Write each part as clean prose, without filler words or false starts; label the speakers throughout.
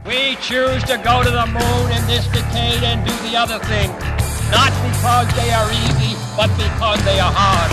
Speaker 1: We choose to go to the moon in this decade and do the other thing, not because they are easy, but because they are hard.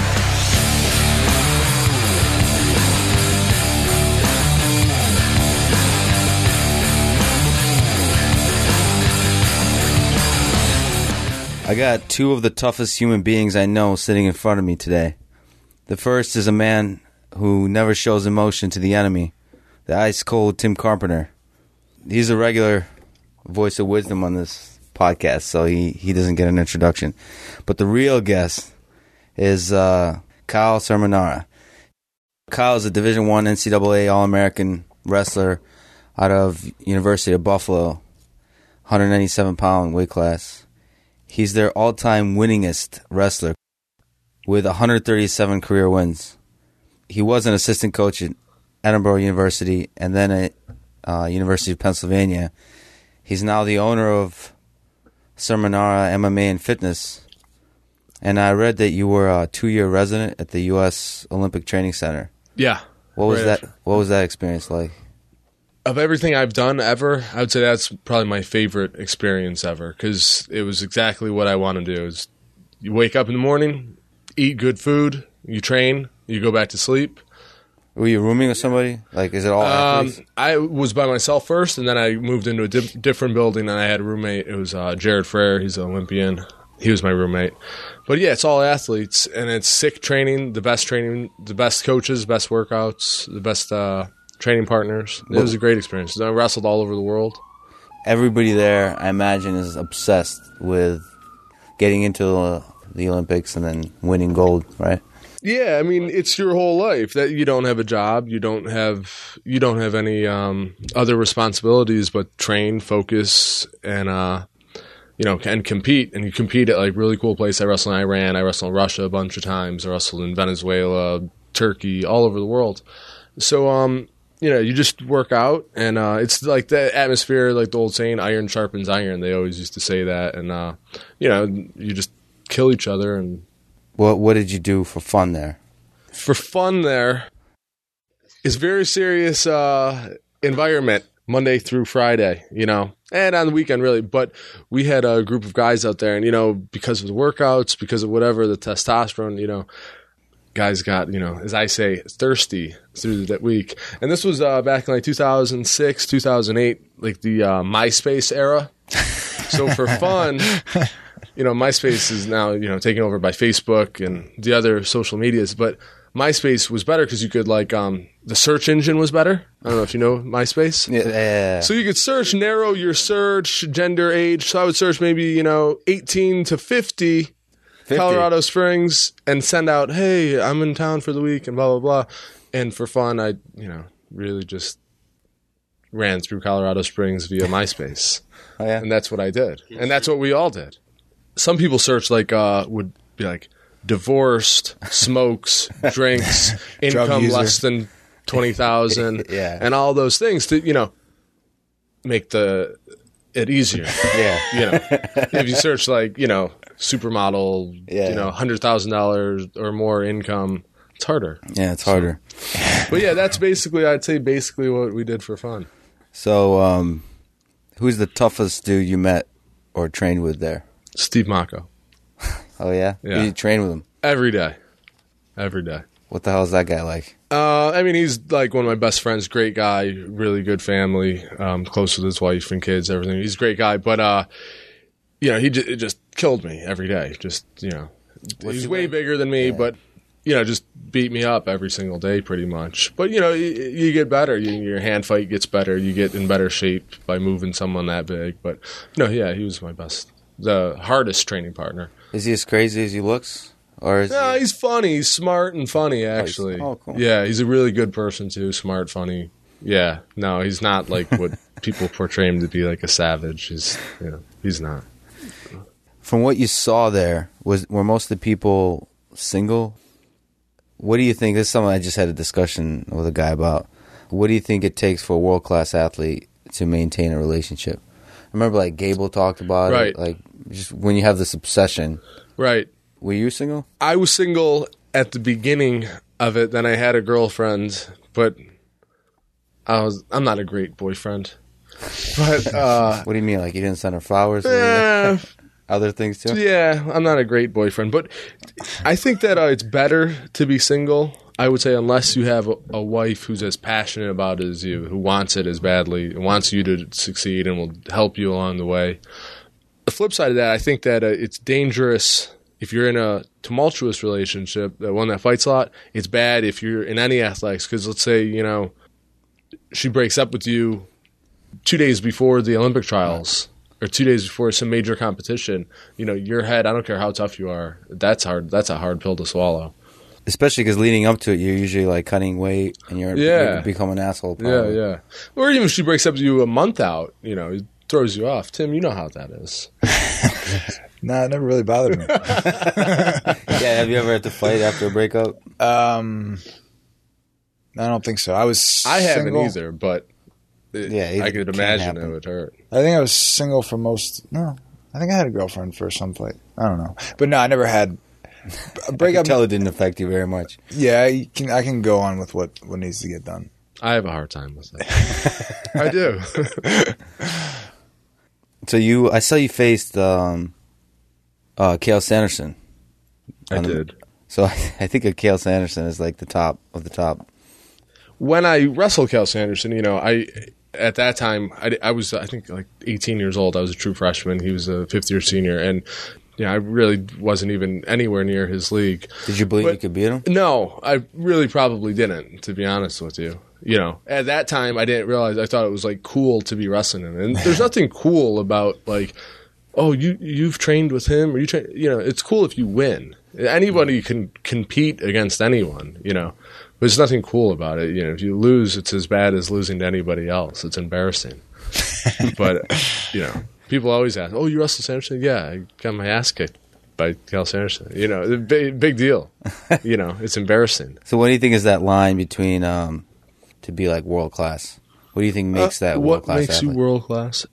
Speaker 2: I got two of the toughest human beings I know sitting in front of me today. The first is a man who never shows emotion to the enemy, the ice-cold Tim Carpenter. He's a regular voice of wisdom on this podcast, so he doesn't get an introduction. But the real guest is Kyle Sermonara. Kyle is a Division I NCAA All-American wrestler out of University of Buffalo, 197-pound weight class. He's their all-time winningest wrestler with 137 career wins. He was an assistant coach at Edinboro University and then at University of Pennsylvania. He's now the owner of Sermonara MMA and Fitness. And I read that you were a 2-year resident at the U.S. Olympic Training Center.
Speaker 3: Yeah.
Speaker 2: What was that experience like?
Speaker 3: Of everything I've done ever, I would say that's probably my favorite experience ever because it was exactly what I want to do. Is you wake up in the morning, eat good food, you train, you go back to sleep.
Speaker 2: Were you rooming with somebody? Like, is it all athletes?
Speaker 3: I was by myself first, and then I moved into a different building, and I had a roommate. It was Jared Frere. He's an Olympian. He was my roommate. But, yeah, it's all athletes, and it's sick training, the best coaches, best workouts, the best training partners. It was a great experience. I wrestled all over the world. Everybody
Speaker 2: there, I imagine, is obsessed with getting into the Olympics and then winning gold, right?
Speaker 3: Yeah, I mean, it's your whole life that you don't have a job, you don't have any other responsibilities but train, focus, and and compete. And you compete at like really cool places. I wrestled in Iran, I wrestled in Russia a bunch of times, I wrestled in Venezuela, Turkey, all over the world. So you just work out, and it's like the atmosphere, like the old saying, iron sharpens iron. They always used to say that, and you just kill each other. And
Speaker 2: what did you do for fun there?
Speaker 3: For fun there, it's very serious environment Monday through Friday, and on the weekend really. But we had a group of guys out there, and because of the workouts, because of whatever, the testosterone, guys got, as I say, thirsty through that week. And this was back in like 2006, 2008, like the MySpace era. So for fun, MySpace is now, taken over by Facebook and the other social medias. But MySpace was better because you could the search engine was better. I don't know if you know MySpace.
Speaker 2: Yeah.
Speaker 3: So you could narrow your search, gender, age. So I would search maybe, 18 to 50. Colorado Springs, and send out, hey, I'm in town for the week, and blah, blah, blah. And for fun, I, really just ran through Colorado Springs via MySpace.
Speaker 2: Oh, yeah?
Speaker 3: And that's what I did. And that's what we all did. Some people search, would be like, divorced, smokes, drinks, income less than $20,000,
Speaker 2: yeah,
Speaker 3: and all those things to, make it easier.
Speaker 2: Yeah.
Speaker 3: If you search, supermodel, $100,000 or more income, it's harder.
Speaker 2: Yeah, it's harder.
Speaker 3: But yeah, that's I'd say what we did for fun.
Speaker 2: So, who's the toughest dude you met or trained with there?
Speaker 3: Steve Mocco.
Speaker 2: Oh, yeah?
Speaker 3: Yeah.
Speaker 2: You train with him?
Speaker 3: Every day.
Speaker 2: What the hell is that guy like?
Speaker 3: He's like one of my best friends, great guy, really good family, close with his wife and kids, everything. He's a great guy, but he just killed me every day. Just, he's way bigger than me, but, just beat me up every single day pretty much. But, you get better. Your hand fight gets better. You get in better shape by moving someone that big. But, he was the hardest training partner.
Speaker 2: Is he as crazy as he looks?
Speaker 3: No, he's funny. He's smart and funny, actually.
Speaker 2: Oh, cool.
Speaker 3: Yeah, he's a really good person, too. Smart, funny. Yeah. No, he's not like what people portray him to be, like a savage. He's not.
Speaker 2: From what you saw there, were most of the people single? What do you think? This is something I just had a discussion with a guy about. What do you think it takes for a world-class athlete to maintain a relationship? I remember, Gable talked about it. Just when you have this obsession.
Speaker 3: Right.
Speaker 2: Were you single?
Speaker 3: I was single at the beginning of it. Then I had a girlfriend, but I'm not a great boyfriend. But
Speaker 2: What do you mean? Like you didn't send her flowers? Other things too?
Speaker 3: yeah, I'm not a great boyfriend. But I think that it's better to be single, I would say, unless you have a wife who's as passionate about it as you, who wants it as badly, wants you to succeed and will help you along the way. The flip side of that, I think that it's dangerous if you're in a tumultuous relationship, the one that fights a lot. It's bad if you're in any athletics, because let's say, she breaks up with you 2 days before the Olympic trials or 2 days before some major competition. Your head, I don't care how tough you are, that's hard. That's a hard pill to swallow.
Speaker 2: Especially because leading up to it, you're usually like cutting weight and you become an asshole. Probably.
Speaker 3: Yeah. Or even if she breaks up with you a month out, it throws you off. Tim, you know how that is.
Speaker 4: Nah, it never really bothered me.
Speaker 2: Yeah, have you ever had to fight after a breakup?
Speaker 4: I don't think so.
Speaker 3: I haven't either, but I could imagine
Speaker 2: happen.
Speaker 3: it would hurt.
Speaker 4: I think I was single for most. No, I think I had a girlfriend for some fight. I don't know, but no, I never had a breakup.
Speaker 2: I can tell it didn't affect you very much.
Speaker 4: Yeah, I can go on with what needs to get done.
Speaker 3: I have a hard time with that. I do.
Speaker 2: So I saw you faced Cael Sanderson.
Speaker 3: I did.
Speaker 2: So I think of Cael Sanderson as like the top of the top.
Speaker 3: When I wrestled Cael Sanderson, at that time, I was, I think, like 18 years old. I was a true freshman. He was a fifth-year senior. And, I really wasn't even anywhere near his league.
Speaker 2: Did you believe you could beat him?
Speaker 3: No, I really probably didn't, to be honest with you. At that time, I didn't realize, I thought it was, like, cool to be wrestling him. And there's nothing cool about, like, oh, you've trained with him, or it's cool if you win. Anybody can compete against anyone, But there's nothing cool about it. If you lose, it's as bad as losing to anybody else. It's embarrassing. But, people always ask, oh, you wrestled Sanderson? Yeah, I got my ass kicked by Cael Sanderson. Big deal. It's embarrassing.
Speaker 2: So what do you think is that line between to be like world class? What do you think makes that world class?
Speaker 3: What makes you world class?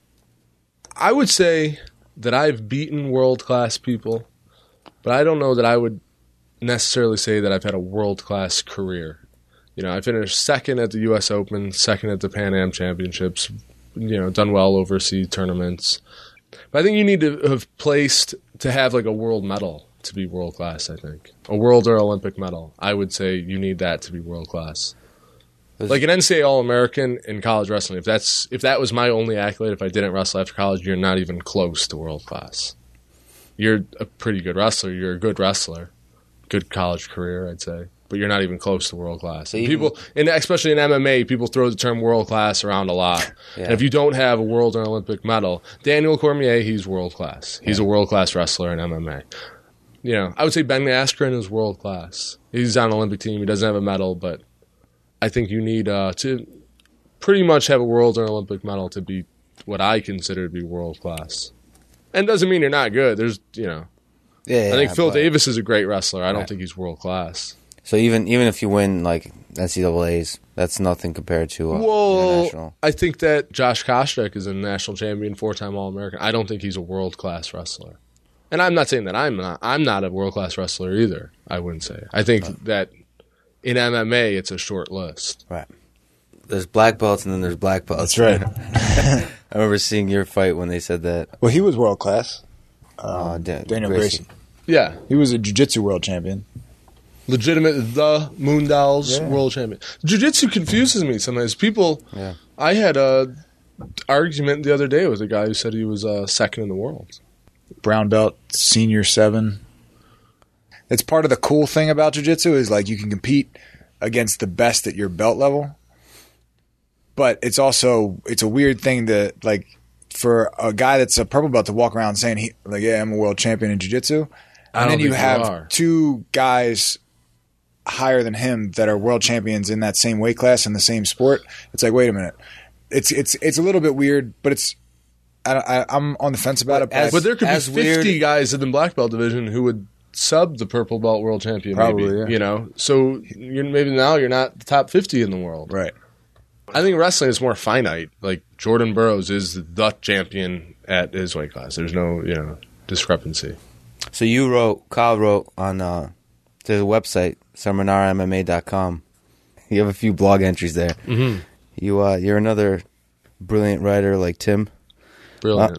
Speaker 3: I would say that I've beaten world class people, but I don't know that I would necessarily say that I've had a world class career. I finished second at the U.S. Open, second at the Pan Am Championships. Done well overseas tournaments. But I think you need to have placed to have like a world medal to be world class. I think a world or Olympic medal. I would say you need that to be world class. Like an NCAA All-American in college wrestling. If that was my only accolade, if I didn't wrestle after college, you're not even close to world class. You're a pretty good wrestler. You're a good wrestler. Good college career, I'd say. But you're not even close to world class. And people, and especially in MMA, people throw the term world class around a lot. Yeah. And if you don't have a world or Olympic medal, Daniel Cormier, he's world class. He's a world class wrestler in MMA. I would say Ben Askren is world class. He's on an Olympic team. He doesn't have a medal, but I think you need to pretty much have a world or Olympic medal to be what I consider to be world class. And doesn't mean you're not good. There's, I think Phil Davis is a great wrestler. I don't think he's world class.
Speaker 2: So even if you win like NCAAs, that's nothing compared to international.
Speaker 3: I think that Josh Koscheck is a national champion, 4-time All-American. I don't think he's a world-class wrestler. And I'm not saying that I'm not a world-class wrestler either, I wouldn't say. I think that in MMA, it's a short list.
Speaker 2: Right. There's black belts and then there's black belts.
Speaker 4: That's right.
Speaker 2: I remember seeing your fight when they said that.
Speaker 4: Well, he was world-class. Daniel Gracie.
Speaker 3: Yeah.
Speaker 4: He was a jiu-jitsu world champion.
Speaker 3: Legitimate, the Moondals world champion. Jiu-jitsu confuses me sometimes. I had a argument the other day with a guy who said he was second in the world.
Speaker 4: Brown belt, senior 7. It's part of the cool thing about jiu-jitsu is like you can compete against the best at your belt level. But it's a weird thing to like for a guy that's a purple belt to walk around saying I'm a world champion in jiu-jitsu. And then you have two guys higher than him that are world champions in that same weight class in the same sport. It's like, wait a minute. It's a little bit weird, but I'm on the fence about it.
Speaker 3: But there could be 50 guys in the black belt division who would sub the purple belt world champion.
Speaker 4: Probably,
Speaker 3: maybe, So maybe now you're not the top 50 in the world.
Speaker 4: Right.
Speaker 3: I think wrestling is more finite. Like Jordan Burroughs is the champion at his weight class. There's no discrepancy. So
Speaker 2: Kyle wrote on the website, SeminarMMA.com. You have a few blog entries there.
Speaker 3: Mm-hmm.
Speaker 2: You're another brilliant writer like Tim.
Speaker 3: Brilliant.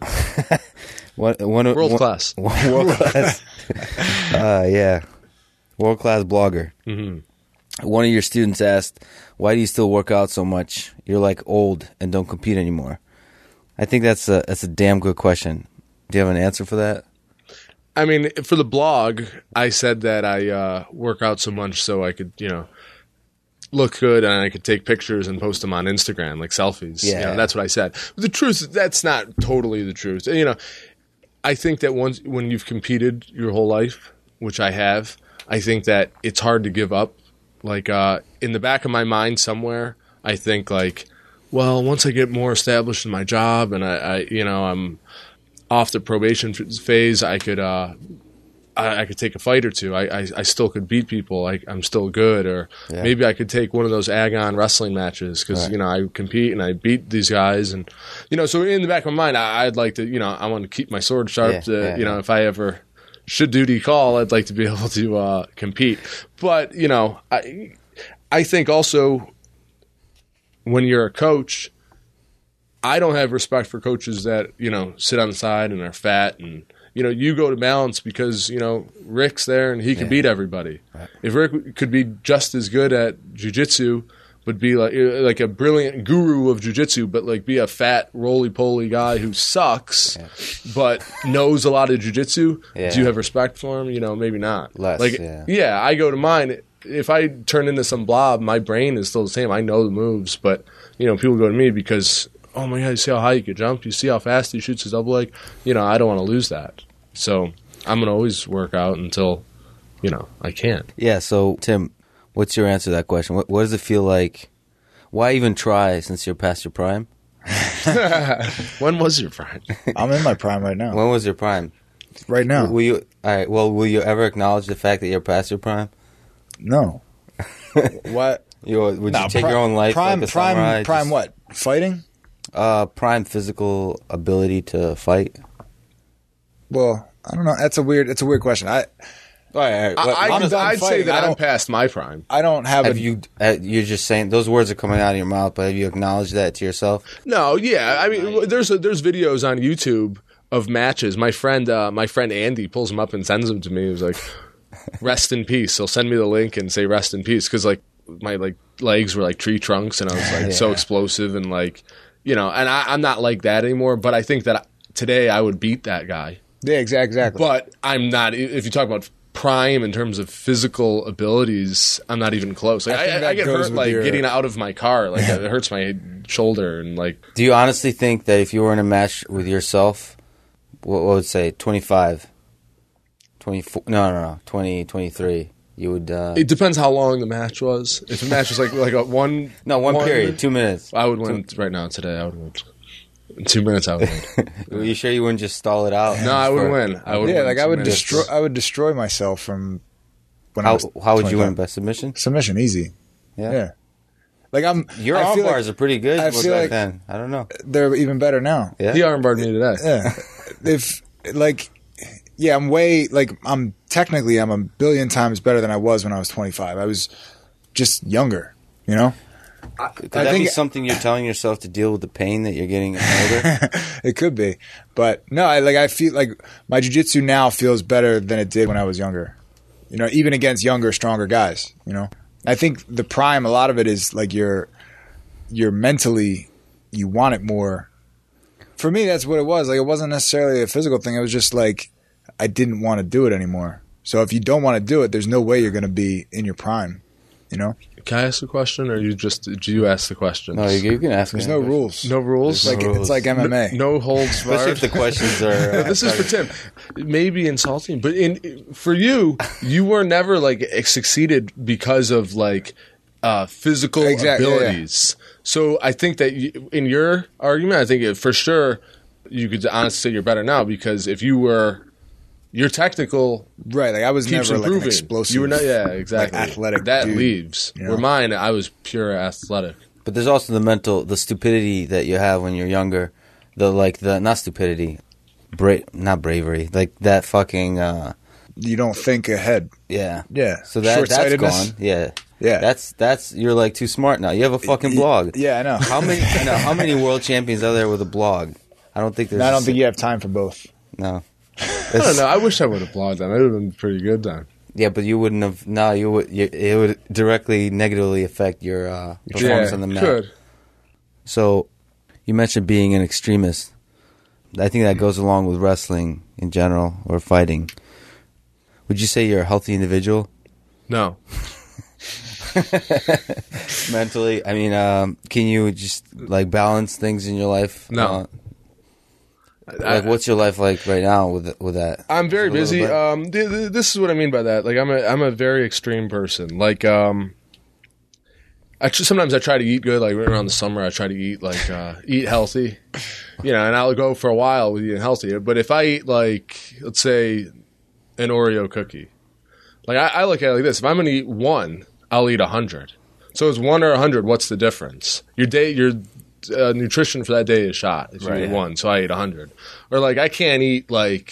Speaker 2: World
Speaker 3: class.
Speaker 2: World class. Yeah. World class blogger.
Speaker 3: Mm-hmm.
Speaker 2: One of your students asked, "Why do you still work out so much? You're like old and don't compete anymore." I think that's a damn good question. Do you have an answer for that?
Speaker 3: I mean, for the blog, I said that I work out so much so I could, look good and I could take pictures and post them on Instagram, like selfies.
Speaker 2: Yeah.
Speaker 3: That's what I said. But the truth, that's not totally the truth. I think that when you've competed your whole life, which I have, I think that it's hard to give up. Like, in the back of my mind somewhere, I think like, well, once I get more established in my job and I'm off the probation phase, I could take a fight or two. I still could beat people. I'm still good. Or maybe I could take one of those Agon wrestling matches because, I compete and I beat these guys. And, so in the back of my mind, I'd like to, I want to keep my sword sharp. If I ever should duty call, I'd like to be able to compete. But, I think also when you're a coach, I don't have respect for coaches that, sit on the side and are fat and, you go to Balance because, Rick's there and he can beat everybody. Right. If Rick could be just as good at jiu-jitsu, but be like a brilliant guru of jiu-jitsu, but like be a fat, roly-poly guy who sucks, but knows a lot of jiu-jitsu, do you have respect for him? Maybe not.
Speaker 2: Less,
Speaker 3: I go to mine. If I turn into some blob, my brain is still the same. I know the moves, but, people go to me because – oh my God, you see how high you could jump? You see how fast he shoots his double leg? I don't want to lose that. So I'm going to always work out until, I can't.
Speaker 2: Yeah, so Tim, what's your answer to that question? What does it feel like? Why even try since you're past your prime?
Speaker 3: When was your prime?
Speaker 4: I'm in my prime right now.
Speaker 2: When was your prime?
Speaker 4: Right now.
Speaker 2: Will you ever acknowledge the fact that you're past your prime?
Speaker 4: No. What?
Speaker 2: Would you take your own life like a samurai?
Speaker 4: Prime what? Fighting?
Speaker 2: Prime physical ability to fight.
Speaker 4: Well, I don't know. It's a weird question. I'd
Speaker 3: say that I'm past my prime.
Speaker 4: I don't have.
Speaker 2: You're just saying those words are coming out of your mouth, but have you acknowledged that to yourself?
Speaker 3: No, yeah. I mean, there's videos on YouTube of matches. My friend Andy pulls them up and sends them to me. He was like, "Rest in peace." He'll send me the link and say "Rest in peace" because like my legs were like tree trunks and I was like so explosive and like. And I'm not like that anymore, but I think that today I would beat that guy.
Speaker 4: Yeah, exactly.
Speaker 3: But I'm not, if you talk about prime in terms of physical abilities, I'm not even close. Like, I get hurt getting out of my car. Like it hurts my shoulder and like.
Speaker 2: Do you honestly think that if you were in a match with yourself, what would say 25, 24? No, 20, 23. You would.
Speaker 3: It depends how long the match was. If the match was like a one.
Speaker 2: No, one period, 2 minutes.
Speaker 3: I would win right now today. I would win. In 2 minutes, I would win.
Speaker 2: Are you sure you wouldn't just stall it out?
Speaker 3: No, I would win. I would.
Speaker 4: Yeah, like I would destroy. I would destroy myself from. When I was
Speaker 2: how would you win by submission?
Speaker 4: Submission, easy.
Speaker 2: Yeah.
Speaker 4: Like
Speaker 2: your arm bars are pretty good.
Speaker 4: I feel like
Speaker 2: then. I don't know.
Speaker 4: They're even better now.
Speaker 3: Yeah. He arm barred me today.
Speaker 4: Yeah. I'm technically a billion times better than I was when I was 25. I was just younger,
Speaker 2: Could that be something you're telling yourself to deal with the pain that you're getting older?
Speaker 4: It could be, but no. I feel like my jiu-jitsu now feels better than it did when I was younger. Even against younger, stronger guys. I think the prime. A lot of it is like you're mentally you want it more. For me, that's what it was. Like it wasn't necessarily a physical thing. It was just like I didn't want to do it anymore. So if you don't want to do it, there's no way you're going to be in your prime. Can
Speaker 3: I ask a question, or do you ask the questions?
Speaker 2: No, you can ask.
Speaker 4: There's no rules.
Speaker 3: No rules.
Speaker 4: It's like MMA.
Speaker 3: No holds barred.
Speaker 2: Especially if the questions are.
Speaker 3: This is for Tim. Maybe insulting, but for you were never like succeeded because of like physical abilities. Yeah. So I think that in your argument, I think for sure you could honestly say you're better now because if you were. You're technical,
Speaker 4: right? Like I was never
Speaker 3: improving.
Speaker 4: Like an explosive.
Speaker 3: You were not, exactly.
Speaker 4: Like athletic.
Speaker 3: That
Speaker 4: dude,
Speaker 3: leaves. Where mine, I was pure athletic.
Speaker 2: But there's also the stupidity that you have when you're younger. Not stupidity, not bravery. Like that fucking.
Speaker 4: You don't think ahead.
Speaker 2: Yeah.
Speaker 4: Yeah.
Speaker 2: So that's gone. Yeah.
Speaker 4: Yeah.
Speaker 2: That's you're like too smart now. You have a fucking blog.
Speaker 4: Yeah, I know.
Speaker 2: How many world champions are there with a blog? I don't think there's.
Speaker 4: I don't think you have time for both.
Speaker 2: No.
Speaker 3: I don't know. I wish I would have blogged then. It would have been pretty good then.
Speaker 2: Yeah, but you wouldn't have. No, you would. It would directly negatively affect your performance on the mat.
Speaker 3: Could.
Speaker 2: So, you mentioned being an extremist. I think that goes along with wrestling in general or fighting. Would you say you're a healthy individual?
Speaker 3: No.
Speaker 2: Mentally, I mean, can you just like balance things in your life?
Speaker 3: No.
Speaker 2: Like, what's your life like right now with that?
Speaker 3: I'm very
Speaker 2: Just a little
Speaker 3: busy.
Speaker 2: bit?
Speaker 3: This is what I mean by that. Like, I'm a very extreme person. Like, sometimes I try to eat good. Like around the summer, I try to eat eat healthy. And I'll go for a while with eating healthy. But if I eat let's say an Oreo cookie, like I look at it like this: if I'm going to eat one, I'll eat 100. So it's 1 or 100. What's the difference? Your nutrition for that day is shot. If you eat one, so I eat 100. Or I can't eat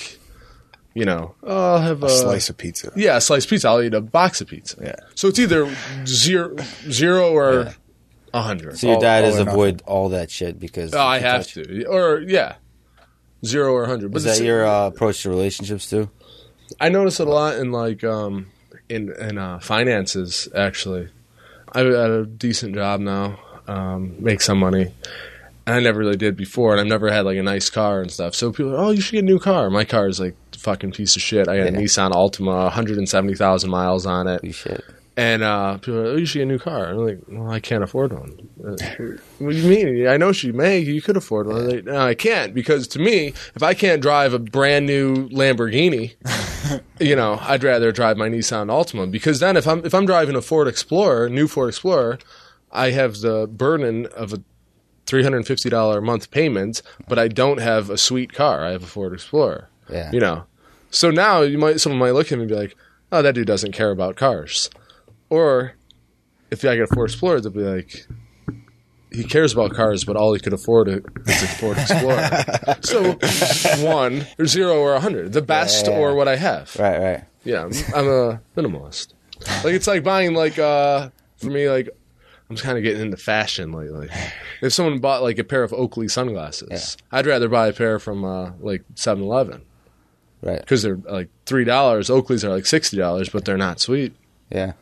Speaker 3: I'll have
Speaker 4: A slice of pizza.
Speaker 3: Yeah, a slice of pizza. I'll eat a box of pizza.
Speaker 4: Yeah.
Speaker 3: So it's either zero or 100.
Speaker 2: So your diet is
Speaker 4: or nothing.
Speaker 2: avoid all that shit because
Speaker 3: I have to. Or 0 or 100. But
Speaker 2: Is that your approach to relationships too?
Speaker 3: I notice it a lot in in finances. Actually, I have a decent job now, make some money, and I never really did before. And I've never had a nice car and stuff. So people are, oh, you should get a new car. My car is a fucking piece of shit. I got a Nissan Altima, 170,000 miles on it.
Speaker 2: Holy shit.
Speaker 3: And people are like, oh, you should get a new car. I'm like, well, I can't afford one. What do you mean? I know you could afford one. I'm like, no, I can't, because to me, if I can't drive a brand new Lamborghini, I'd rather drive my Nissan Altima, because then if I'm driving a new Ford Explorer, I have the burden of a $350 a month payment, but I don't have a sweet car. I have a Ford Explorer.
Speaker 2: Yeah.
Speaker 3: So now someone might look at me and be like, oh, that dude doesn't care about cars. Or if I get a Ford Explorer, they'll be like, he cares about cars, but all he could afford is a Ford Explorer. So 1 or 0 or 100, the best or what I have.
Speaker 2: Right.
Speaker 3: Yeah, I'm a minimalist. It's like buying for me, I'm kind of getting into fashion lately. If someone bought a pair of Oakley sunglasses, I'd rather buy a pair from 7-Eleven.
Speaker 2: Right.
Speaker 3: Because they're $3. Oakleys are $60, but they're not sweet.
Speaker 2: Yeah.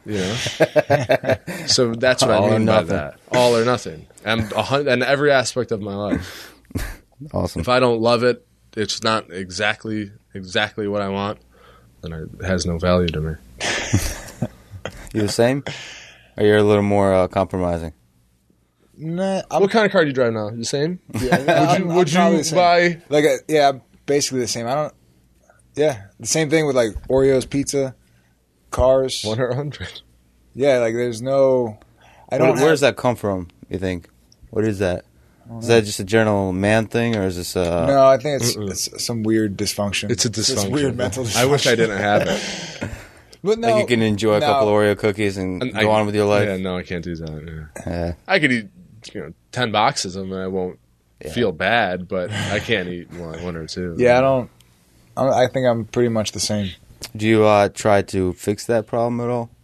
Speaker 3: So that's what
Speaker 2: All
Speaker 3: I
Speaker 2: or
Speaker 3: mean by
Speaker 2: nothing.
Speaker 3: that. All or nothing. And every aspect of my life.
Speaker 2: Awesome.
Speaker 3: If I don't love it, it's not exactly what I want, then it has no value to me.
Speaker 2: You the same? Or you're a little more compromising?
Speaker 4: Nah,
Speaker 3: What kind of car do you drive now? The same?
Speaker 4: Yeah,
Speaker 3: Would you buy?
Speaker 4: Basically the same. The same thing with Oreos, pizza, cars.
Speaker 3: 1 or 100?
Speaker 4: Yeah, there's no.
Speaker 2: Where does that come from, you think? What is that? Is that just a general man thing, or is this
Speaker 4: No, I think it's some weird dysfunction.
Speaker 3: It's a dysfunction.
Speaker 4: It's weird mental dysfunction.
Speaker 3: I wish I didn't have it.
Speaker 4: But no,
Speaker 2: you can enjoy a couple Oreo cookies and go on with your life?
Speaker 3: Yeah, no, I can't do that. Yeah.
Speaker 2: Yeah.
Speaker 3: I could eat 10 boxes of them and I won't feel bad, but I can't eat 1 or 2.
Speaker 4: Yeah, I think I'm pretty much the same.
Speaker 2: Do you try to fix that problem at all?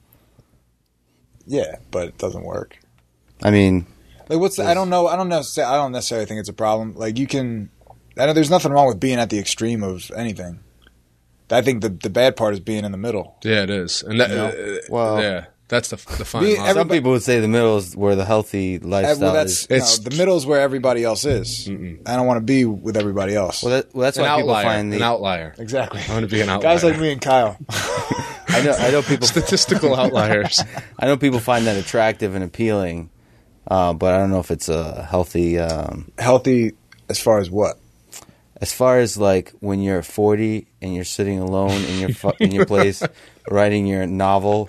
Speaker 4: Yeah, but it doesn't work.
Speaker 2: I mean,
Speaker 4: I don't know. I don't necessarily think it's a problem. I know there's nothing wrong with being at the extreme of anything. I think the bad part is being in the middle.
Speaker 3: Yeah, it is. And that, that's the fine line.
Speaker 2: some people would say the middle is where the healthy lifestyle is.
Speaker 4: The middle is where everybody else is. I don't want to be with everybody else.
Speaker 2: Well, that's why people find
Speaker 3: an outlier.
Speaker 4: Exactly.
Speaker 3: I want to be an outlier.
Speaker 4: Guys like me and Kyle.
Speaker 2: I know people
Speaker 3: Statistical outliers.
Speaker 2: I know people find that attractive and appealing, but I don't know if it's a healthy.
Speaker 4: Healthy as far as what?
Speaker 2: As far as when you're 40 and you're sitting alone in your place writing your novel,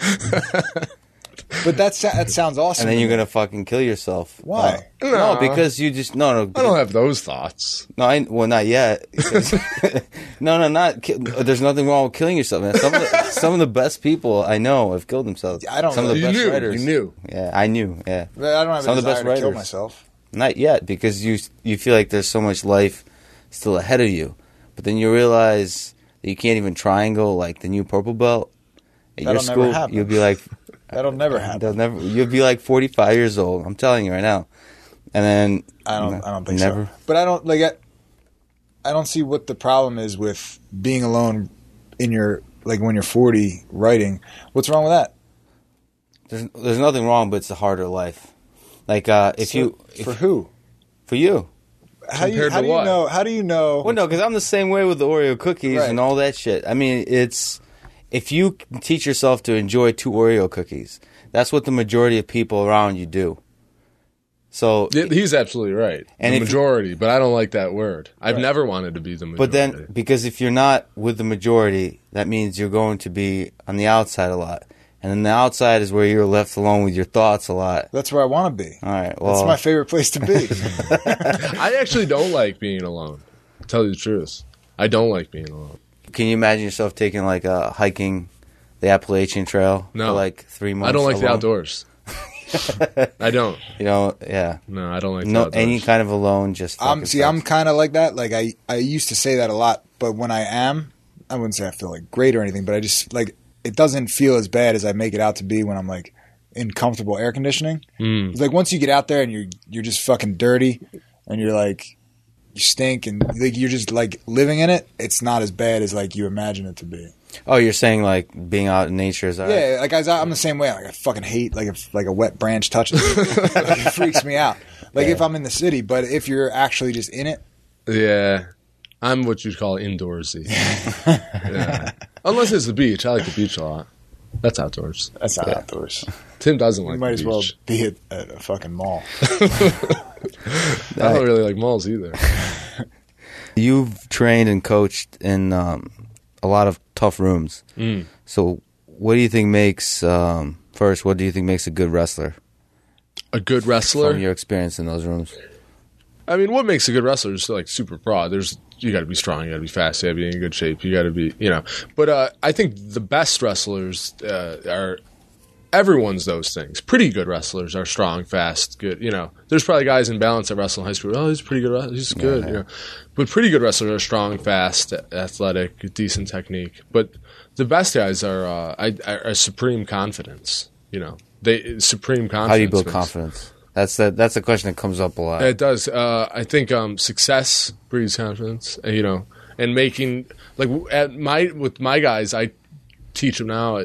Speaker 4: But that sounds awesome.
Speaker 2: and then you're gonna fucking kill yourself.
Speaker 4: Why?
Speaker 2: No, because you just no.
Speaker 3: I don't have those thoughts.
Speaker 2: No, not yet. Not. There's nothing wrong with killing yourself, man. Some of the best people I know have killed themselves.
Speaker 4: I don't
Speaker 2: Some
Speaker 4: know.
Speaker 2: of the
Speaker 3: You
Speaker 2: best
Speaker 3: knew.
Speaker 2: writers.
Speaker 3: You knew.
Speaker 2: Yeah, I knew. Yeah,
Speaker 4: I don't have
Speaker 2: Some
Speaker 4: a
Speaker 2: of the best
Speaker 4: desire to kill
Speaker 2: writers.
Speaker 4: myself.
Speaker 2: not yet because you feel like there's so much life still ahead of you, but then you realize that you can't even try and go the new purple belt at your
Speaker 4: That'll never
Speaker 2: school.
Speaker 4: happen.
Speaker 2: You'll be like,
Speaker 4: That'll never happen.
Speaker 2: You'll be like 45 years old. I'm telling you right now. And then
Speaker 4: I don't think
Speaker 2: never.
Speaker 4: so. But I don't see what the problem is with being alone in your when you're 40 writing. What's wrong with that?
Speaker 2: There's nothing wrong, but it's a harder life. For who? For you.
Speaker 4: How do you know? How do you know?
Speaker 2: Well, no, because I'm the same way with the Oreo cookies and all that shit. I mean, it's if you teach yourself to enjoy 2 Oreo cookies, that's what the majority of people around you do. So
Speaker 3: he's absolutely right. And the majority, but I don't like that word. I've never wanted to be the majority.
Speaker 2: But then, because if you're not with the majority, that means you're going to be on the outside a lot. And then the outside is where you're left alone with your thoughts a lot.
Speaker 4: That's where I want to be.
Speaker 2: All right. Well,
Speaker 4: that's my favorite place to be.
Speaker 3: I actually don't like being alone. To tell you the truth, I don't like being alone.
Speaker 2: Can you imagine yourself taking hiking the Appalachian Trail for 3 months?
Speaker 3: I don't like
Speaker 2: alone?
Speaker 3: the outdoors. I don't.
Speaker 2: Yeah.
Speaker 3: No, I don't like the outdoors.
Speaker 2: Any kind of alone. Just
Speaker 4: I'm kind of like that. Like I used to say that a lot, but when I wouldn't say I feel great or anything, but I just it doesn't feel as bad as I make it out to be when I'm in comfortable air conditioning. It's once you get out there and you're just fucking dirty and you're you stink and you're just living in it. It's not as bad as you imagine it to be.
Speaker 2: Oh, you're saying being out in nature is alright?
Speaker 4: Yeah, I'm the same way. I fucking hate if a wet branch touches me. It freaks me out. If I'm in the city, but if you're actually just in it.
Speaker 3: Yeah. I'm what you'd call indoorsy. Yeah. Unless it's the beach. I like the beach a lot. That's outdoors.
Speaker 4: That's not outdoors.
Speaker 3: Tim doesn't like the beach.
Speaker 4: You might as well be at a fucking mall.
Speaker 3: I don't really like malls either.
Speaker 2: You've trained and coached in a lot of tough rooms. So what do you think makes, what do you think makes a good wrestler?
Speaker 3: A good wrestler?
Speaker 2: From your experience in those rooms.
Speaker 3: I mean, what makes a good wrestler is super broad. You got to be strong, you got to be fast, you got to be in good shape, you got to be, But I think the best wrestlers are everyone's those things. Pretty good wrestlers are strong, fast, good. There's probably guys in balance that wrestle in high school. Oh, he's pretty good. He's good. Yeah. But pretty good wrestlers are strong, fast, athletic, decent technique. But the best guys are supreme confidence. Supreme confidence.
Speaker 2: How do you build confidence? That's a question that comes up a lot.
Speaker 3: It does. I think success breeds confidence. And making with my guys, I teach them now.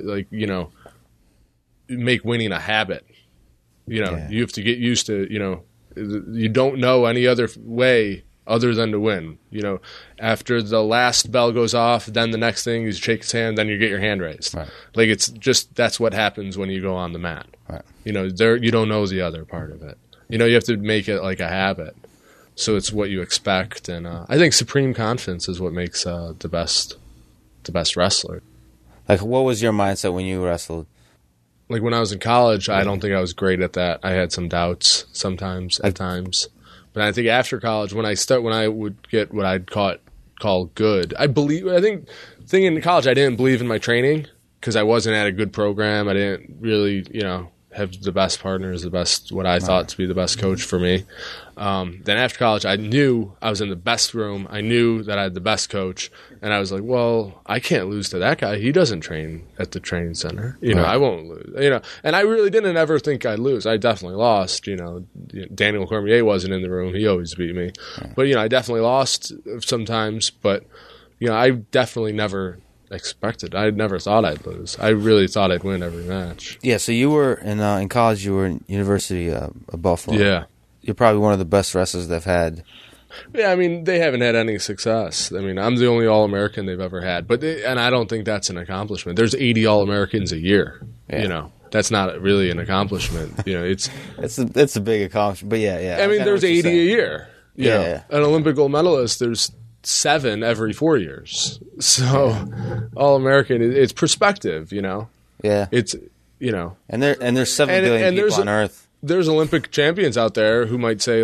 Speaker 3: Make winning a habit. You have to get used to. You don't know any other way other than to win. After the last bell goes off, then the next thing is shake his hand, then you get your hand raised.
Speaker 2: Right.
Speaker 3: It's just that's what happens when you go on the mat.
Speaker 2: Right.
Speaker 3: You don't know the other part of it. You have to make it like a habit. So it's what you expect, and I think supreme confidence is what makes the best wrestler.
Speaker 2: What was your mindset when you wrestled?
Speaker 3: When I was in college, I don't think I was great at that. I had some doubts sometimes, at times. But I think after college, when I would get what I'd call good, I think in college I didn't believe in my training because I wasn't at a good program. I didn't really, have the best partners, what I thought to be the best coach for me. Then after college, I knew I was in the best room. I knew that I had the best coach. And I was like, well, I can't lose to that guy. He doesn't train at the training center. I won't lose. And I really didn't ever think I'd lose. I definitely lost. Daniel Cormier wasn't in the room. He always beat me. But, I definitely lost sometimes. But, I definitely never expected. I never thought I'd lose. I really thought I'd win every match.
Speaker 2: Yeah, so you were in college, you were in University of Buffalo.
Speaker 3: Yeah.
Speaker 2: You're probably one of the best wrestlers they've had.
Speaker 3: Yeah, I mean, they haven't had any success. I mean, I'm the only All-American they've ever had. And I don't think that's an accomplishment. There's 80 All-Americans a year.
Speaker 2: Yeah.
Speaker 3: That's not really an accomplishment. It's
Speaker 2: a big accomplishment. But yeah.
Speaker 3: I mean, there's 80 a year.
Speaker 2: Yeah.
Speaker 3: An Olympic gold medalist, there's 7 every 4 years. So All-American, it's perspective,
Speaker 2: Yeah.
Speaker 3: It's,
Speaker 2: And there's 7 billion people on Earth.
Speaker 3: There's Olympic champions out there who might say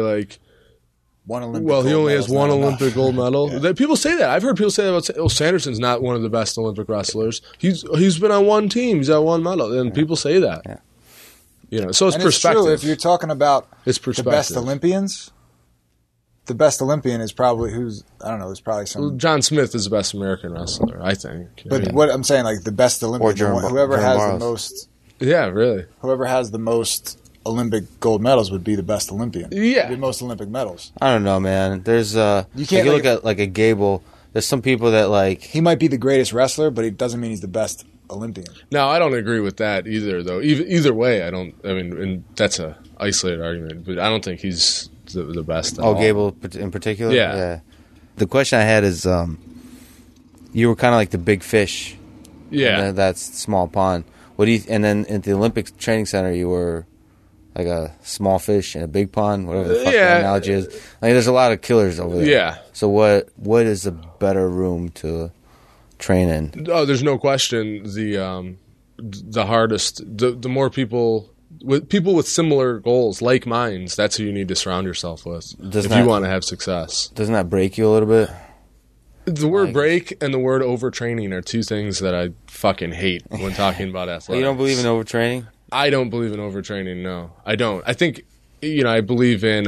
Speaker 4: one Olympic
Speaker 3: well, he
Speaker 4: gold
Speaker 3: only has one Olympic gold medal.
Speaker 4: Yeah.
Speaker 3: People say that. I've heard people say that about Sanderson's not one of the best Olympic wrestlers. He's been on one team. He's got one medal. And people say that.
Speaker 2: Yeah.
Speaker 3: So it's
Speaker 4: and
Speaker 3: perspective.
Speaker 4: It's true. If you're talking about
Speaker 3: it's
Speaker 4: the best Olympians, the best Olympian is probably there's probably some.
Speaker 3: Well, John Smith is the best American wrestler, I think.
Speaker 4: But what I'm saying, the best Olympian, whoever has the most
Speaker 3: Yeah, really.
Speaker 4: Whoever has the most Olympic gold medals would be the best Olympian.
Speaker 3: Yeah.
Speaker 4: The most Olympic medals.
Speaker 2: I don't know, man. There's
Speaker 4: You can't,
Speaker 2: you
Speaker 4: like,
Speaker 2: look at like a Gable. There's some people that like
Speaker 4: He might be the greatest wrestler, but it doesn't mean he's the best Olympian.
Speaker 3: No, I don't agree with that either, though. Either way, I don't. I mean, and that's a isolated argument, but I don't think he's the best. At all.
Speaker 2: Gable in particular.
Speaker 3: Yeah.
Speaker 2: The question I had is, you were kind of like the big fish.
Speaker 3: Yeah.
Speaker 2: In that small pond. What do you? And then at the Olympic Training Center, you were like a small fish in a big pond. Whatever the fuck that analogy is. Like, there's a lot of killers over there.
Speaker 3: Yeah.
Speaker 2: So what is a better room to train in?
Speaker 3: Oh, there's no question. The hardest, the more people with similar goals, like minds. That's who you need to surround yourself with if you want to have success.
Speaker 2: Doesn't that break you a little bit?
Speaker 3: The word break and the word overtraining are two things that I fucking hate when talking about athletics.
Speaker 2: You don't believe in overtraining?
Speaker 3: I don't believe in overtraining. No, I don't. I think, I believe in,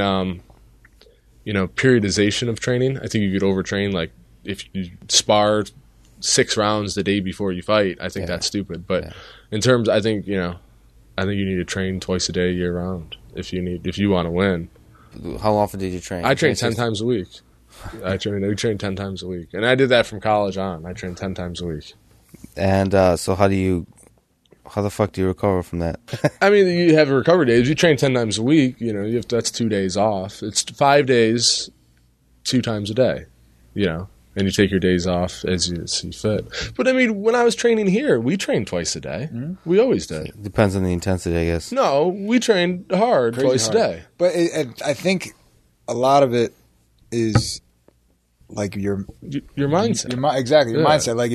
Speaker 3: periodization of training. I think you could overtrain. Like if you spar 6 rounds the day before you fight, I think that's stupid. But in terms, I think you need to train twice a day year round if you want to win.
Speaker 2: How often did you train?
Speaker 3: I train 10 times a week. I train 10 times a week, and I did that from college on. I trained 10 times a week.
Speaker 2: And so how the fuck do you recover from that?
Speaker 3: I mean, you have recovery days. You train 10 times a week. That's 2 days off. It's 5 days, 2 times a day. And you take your days off as you see fit. But I mean, when I was training here, we trained twice a day. Mm-hmm. We always did.
Speaker 2: Depends on the intensity, I guess.
Speaker 3: No, we trained hard twice a day.
Speaker 4: But I think a lot of it is like your
Speaker 3: mindset.
Speaker 4: Exactly, your mindset. Like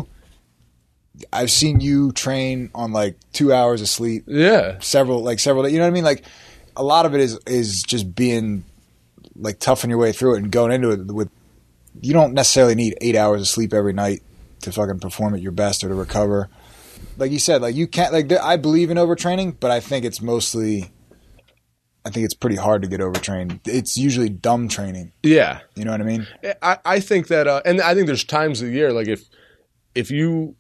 Speaker 4: I've seen you train on like 2 hours of sleep.
Speaker 3: Yeah.
Speaker 4: Several days. You know what I mean? Like a lot of it is just being like toughing your way through it and going into it with. You don't necessarily need 8 hours of sleep every night to fucking perform at your best or to recover. Like you said, like you can't. Like I believe in overtraining, but I think it's pretty hard to get overtrained. It's usually dumb training.
Speaker 3: Yeah.
Speaker 4: You know what I mean?
Speaker 3: I think that, and I think there's times of the year, like if you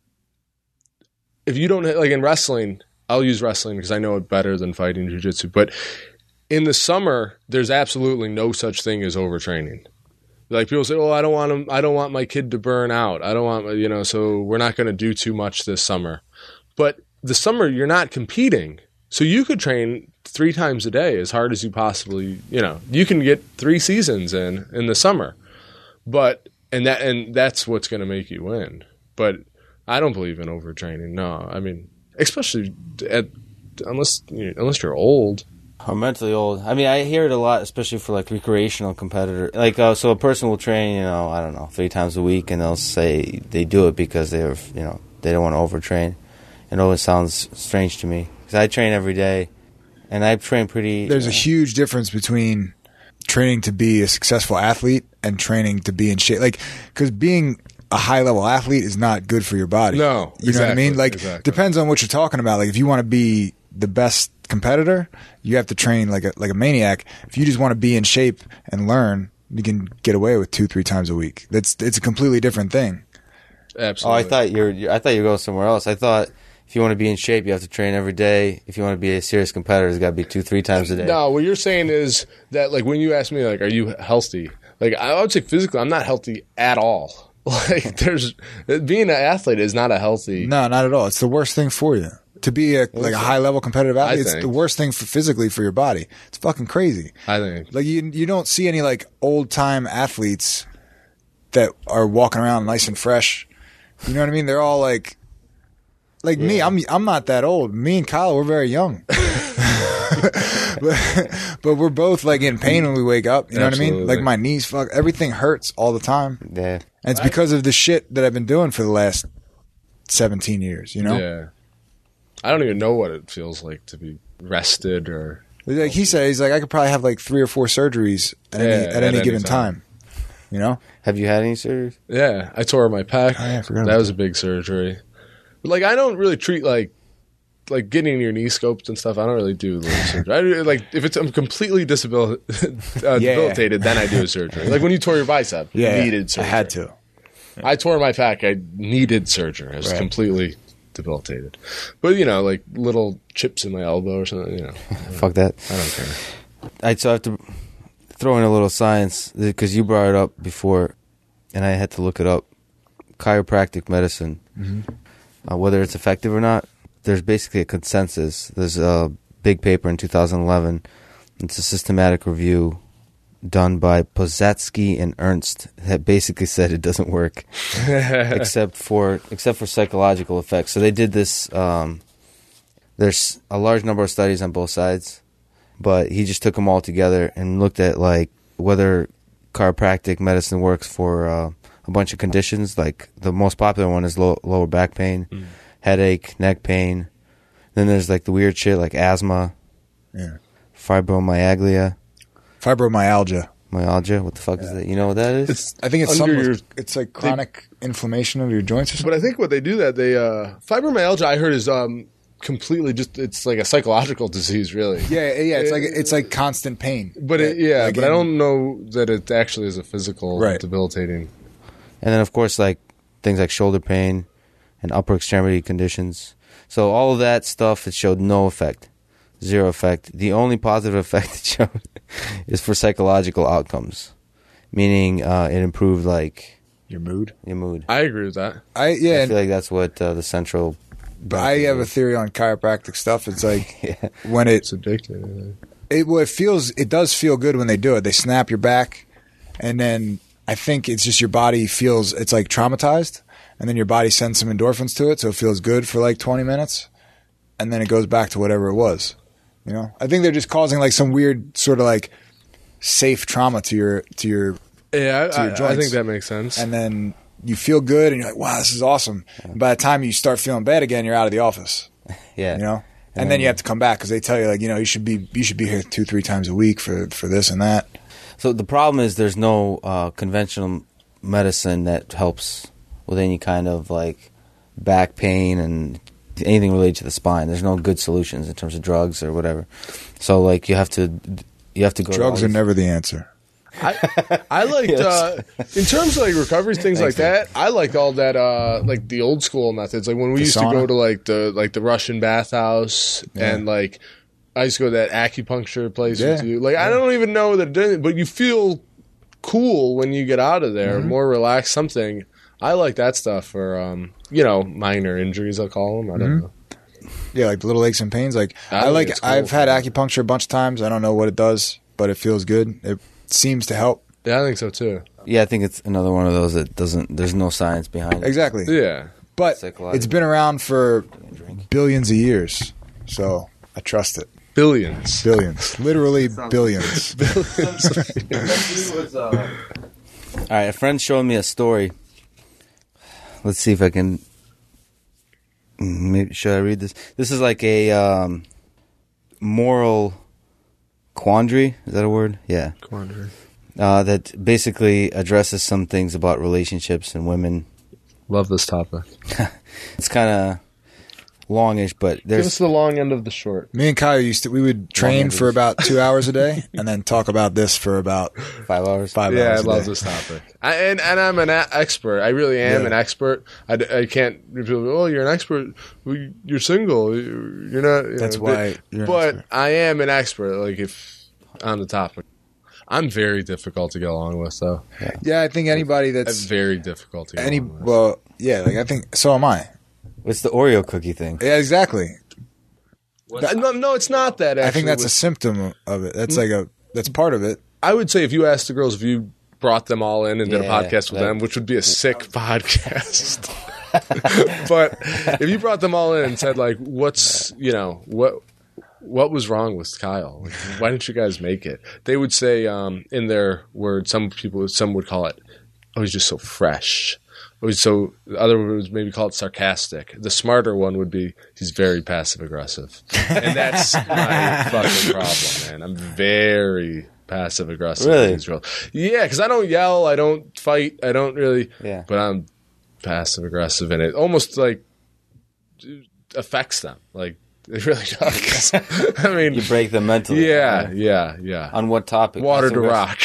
Speaker 3: don't, like in wrestling, I'll use wrestling because I know it better than fighting jiu-jitsu, but in the summer, there's absolutely no such thing as overtraining. Like people say, I don't want my kid to burn out. I don't want, so we're not going to do too much this summer. But the summer, you're not competing. So you could train 3 times a day as hard as you possibly, you can get 3 seasons in the summer. But, and that's what's going to make you win. But I don't believe in overtraining. No, I mean, especially unless you're old.
Speaker 2: Or mentally old. I mean, I hear it a lot, especially for like recreational competitor. Like, so a person will train, I don't know, 3 times a week, and they'll say they do it because they don't want to overtrain. It always sounds strange to me because I train every day, and I train pretty.
Speaker 4: There's a huge difference between training to be a successful athlete and training to be in shape. Like, because being a high level athlete is not good for your body.
Speaker 3: No,
Speaker 4: you know what I mean. Like, depends on what you're talking about. Like, if you want to be the best competitor, you have to train like a maniac. If you just want to be in shape and learn, you can get away with 2-3 times a week. It's a completely different thing.
Speaker 3: Absolutely.
Speaker 2: Oh, I thought you were going somewhere else. I thought if you want to be in shape, you have to train every day. If you want to be a serious competitor, it's got to be 2-3 times a day.
Speaker 3: No, what you're saying is that, like, when you ask me, like, are you healthy? Like, I would say physically, I'm not healthy at all. Like, being an athlete is not a healthy.
Speaker 4: No, not at all. It's the worst thing for you. To be a high level competitive athlete, it's the worst thing physically for your body. It's fucking crazy.
Speaker 3: I think.
Speaker 4: Like you don't see any like old time athletes that are walking around nice and fresh. You know what I mean? They're all like me. I'm not that old. Me and Kyle, we're very young. but we're both like in pain when we wake up. You know what I mean? Like my knees, everything hurts all the time.
Speaker 2: Yeah.
Speaker 4: And it's because of the shit that I've been doing for the last 17 years.
Speaker 3: Yeah. I don't even know what it feels like to be rested or.
Speaker 4: Like he says, I could probably have like 3 or 4 surgeries at any given time.
Speaker 2: Have you had any surgeries?
Speaker 3: Yeah, I tore my pec.
Speaker 4: Oh, yeah, I forgot
Speaker 3: that was a big surgery. But like, I don't really treat like getting your knee scoped and stuff. I don't really do surgery. If I'm completely debilitated, then I do a surgery. Like when you tore your bicep, you needed surgery.
Speaker 4: I had to.
Speaker 3: I tore my pec. I needed surgery. I was completely debilitated. But, like little chips in my elbow or something,
Speaker 2: Fuck that.
Speaker 3: I don't care.
Speaker 2: So I have to throw in a little science because you brought it up before, and I had to look it up. Chiropractic medicine, whether it's effective or not, there's basically a consensus. There's a big paper in 2011. It's a systematic review done by Posadzki and Ernst that basically said it doesn't work, except for psychological effects. So they did this. There's a large number of studies on both sides, but he just took them all together and looked at like whether chiropractic medicine works for a bunch of conditions. Like the most popular one is lower back pain, headache, neck pain. Then there's like the weird shit like asthma, fibromyalgia. Myalgia, what the fuck is that? You know what that is?
Speaker 4: I think it's like chronic inflammation of your joints or something.
Speaker 3: But I think what they do fibromyalgia I heard is completely it's like a psychological disease, really.
Speaker 4: Yeah. It's like constant pain.
Speaker 3: But I don't know that it actually is a physical debilitating.
Speaker 2: And then of course like things like shoulder pain and upper extremity conditions. So all of that stuff, it showed no effect. Zero effect. The only positive effect it showed is for psychological outcomes, meaning it improved like
Speaker 4: your mood.
Speaker 2: I
Speaker 3: agree with that.
Speaker 2: I feel like that's what the central.
Speaker 4: But I have a theory on chiropractic stuff. It's like when it's
Speaker 3: addictive.
Speaker 4: It does feel good when they do it. They snap your back, and then I think it's just your body feels it's like traumatized, and then your body sends some endorphins to it, so it feels good for like 20 minutes, and then it goes back to whatever it was. I think they're just causing like some weird sort of like safe trauma to your joints.
Speaker 3: I think that makes sense.
Speaker 4: And then you feel good, and you're like, "Wow, this is awesome." And by the time you start feeling bad again, you're out of the office.
Speaker 2: Yeah,
Speaker 4: and then you have to come back because they tell you like you should be here 2-3 times a week for this and that.
Speaker 2: So the problem is there's no conventional medicine that helps with any kind of like back pain and anything related to the spine. There's no good solutions in terms of drugs or whatever. So like you have to go.
Speaker 4: Drugs are never the answer.
Speaker 3: I liked in terms of like recovery things like that. I liked all that like the old school methods. Like when we used to go to the Russian bathhouse and like I used to go to that acupuncture place with you. Like I don't even know that it didn't, but you feel cool when you get out of there, more relaxed. Something. I like that stuff for minor injuries. I'll call them. I don't know.
Speaker 4: Yeah, like little aches and pains. Like I've had acupuncture a bunch of times. I don't know what it does, but it feels good. It seems to help.
Speaker 3: Yeah, I think so too.
Speaker 2: Yeah, I think it's another one of those that doesn't. There's no science behind it.
Speaker 4: Exactly.
Speaker 3: Yeah,
Speaker 4: but it's been around for billions of years, so I trust it.
Speaker 3: Billions,
Speaker 4: literally billions.
Speaker 2: All right, a friend showed me a story. Let's see if I can. Maybe should I read this? This is like a moral quandary. Is that a word? Yeah,
Speaker 3: quandary.
Speaker 2: That basically addresses some things about relationships and women.
Speaker 3: Love this topic.
Speaker 2: It's kind of longish, but there's...
Speaker 3: Give us the long end of the short.
Speaker 4: Me and Kyle we would train for about 2 hours a day and then talk about this for about
Speaker 2: 5 hours.
Speaker 4: 5 hours.
Speaker 3: Yeah, I love this topic. And I'm an expert. I really am an expert. I can't. People go, oh, you're an expert. Well, you're single. You're not.
Speaker 4: That's why.
Speaker 3: But I am an expert. Like if on the topic, I'm very difficult to get along with. So
Speaker 4: yeah, I think anybody that's
Speaker 3: very difficult to get along with.
Speaker 4: Well, yeah, like I think so am I.
Speaker 2: It's the Oreo cookie thing.
Speaker 4: Yeah, exactly.
Speaker 3: No, it's not that. Actually,
Speaker 4: I think that's a symptom of it. That's that's part of it.
Speaker 3: I would say if you asked the girls if you brought them all in and did a podcast with them, which would be a sick podcast. But if you brought them all in and said like, what was wrong with Kyle? Like, why didn't you guys make it? They would say in their words, some would call it, oh, he's just so fresh. So the other would maybe call it sarcastic. The smarter one would be he's very passive aggressive, and that's my fucking problem, man. I'm very passive aggressive.
Speaker 2: Really?
Speaker 3: Yeah, because I don't yell, I don't fight, I don't really.
Speaker 2: Yeah.
Speaker 3: But I'm passive aggressive, and it almost like affects them. Like it really does. I mean,
Speaker 2: you break them mentally.
Speaker 3: Yeah.
Speaker 2: On what topic?
Speaker 3: Water to rock.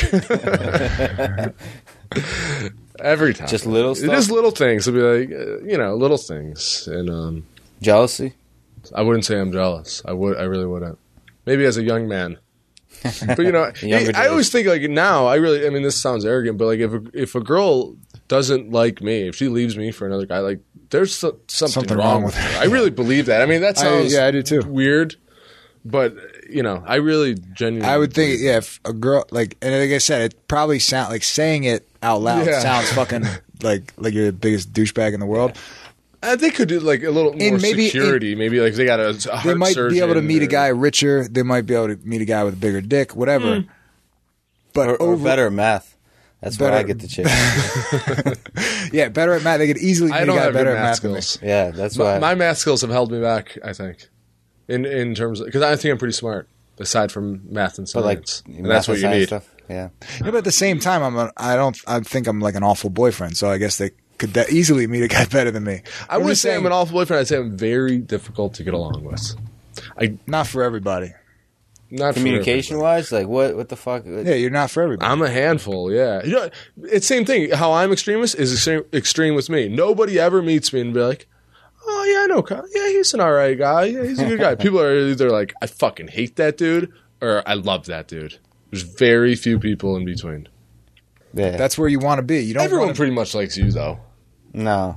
Speaker 3: Every time.
Speaker 2: Just little stuff?
Speaker 3: Just little things. It'll be like, little things. And
Speaker 2: Jealousy?
Speaker 3: I wouldn't say I'm jealous. I really wouldn't. Maybe as a young man. But I always think like now. I mean, this sounds arrogant, but like if a girl doesn't like me, if she leaves me for another guy, like there's something wrong with her. I really believe that. I mean, that sounds
Speaker 4: I do too.
Speaker 3: Weird, but I really genuinely.
Speaker 4: I would think, if a girl and like I said, it probably sound like saying it out loud sounds fucking like you're the biggest douchebag in the world.
Speaker 3: They could do like a little more security. Maybe like they got a heart
Speaker 4: They might be able to meet
Speaker 3: or,
Speaker 4: a guy richer. They might be able to meet a guy with a bigger dick, whatever. But
Speaker 2: Or better at math. That's where I get the chick.
Speaker 4: Yeah, better at math. They could easily meet a guy better at math
Speaker 3: skills.
Speaker 2: Yeah, that's why.
Speaker 3: My math skills have held me back, I think, in terms of, because I think I'm pretty smart aside from math and science.
Speaker 2: But
Speaker 3: and that's what you need.
Speaker 2: Stuff. Yeah.
Speaker 4: But at the same time, I think I'm like an awful boyfriend. So I guess they could easily meet a guy better than me.
Speaker 3: I wouldn't say I'm an awful boyfriend. I'd say I'm very difficult to get along with.
Speaker 4: Not for everybody.
Speaker 3: Not
Speaker 2: communication-wise, like what the fuck?
Speaker 4: Yeah, you're not for everybody.
Speaker 3: I'm a handful. Yeah, it's same thing. How I'm extremist is extreme with me. Nobody ever meets me and be like, "Oh yeah, I know Kyle. Yeah, he's an alright guy. Yeah, he's a good guy." People are either like, "I fucking hate that dude," or "I love that dude." There's very few people in between.
Speaker 2: Yeah.
Speaker 4: That's where you want to be. You don't.
Speaker 3: Everyone pretty much likes you, though.
Speaker 2: No.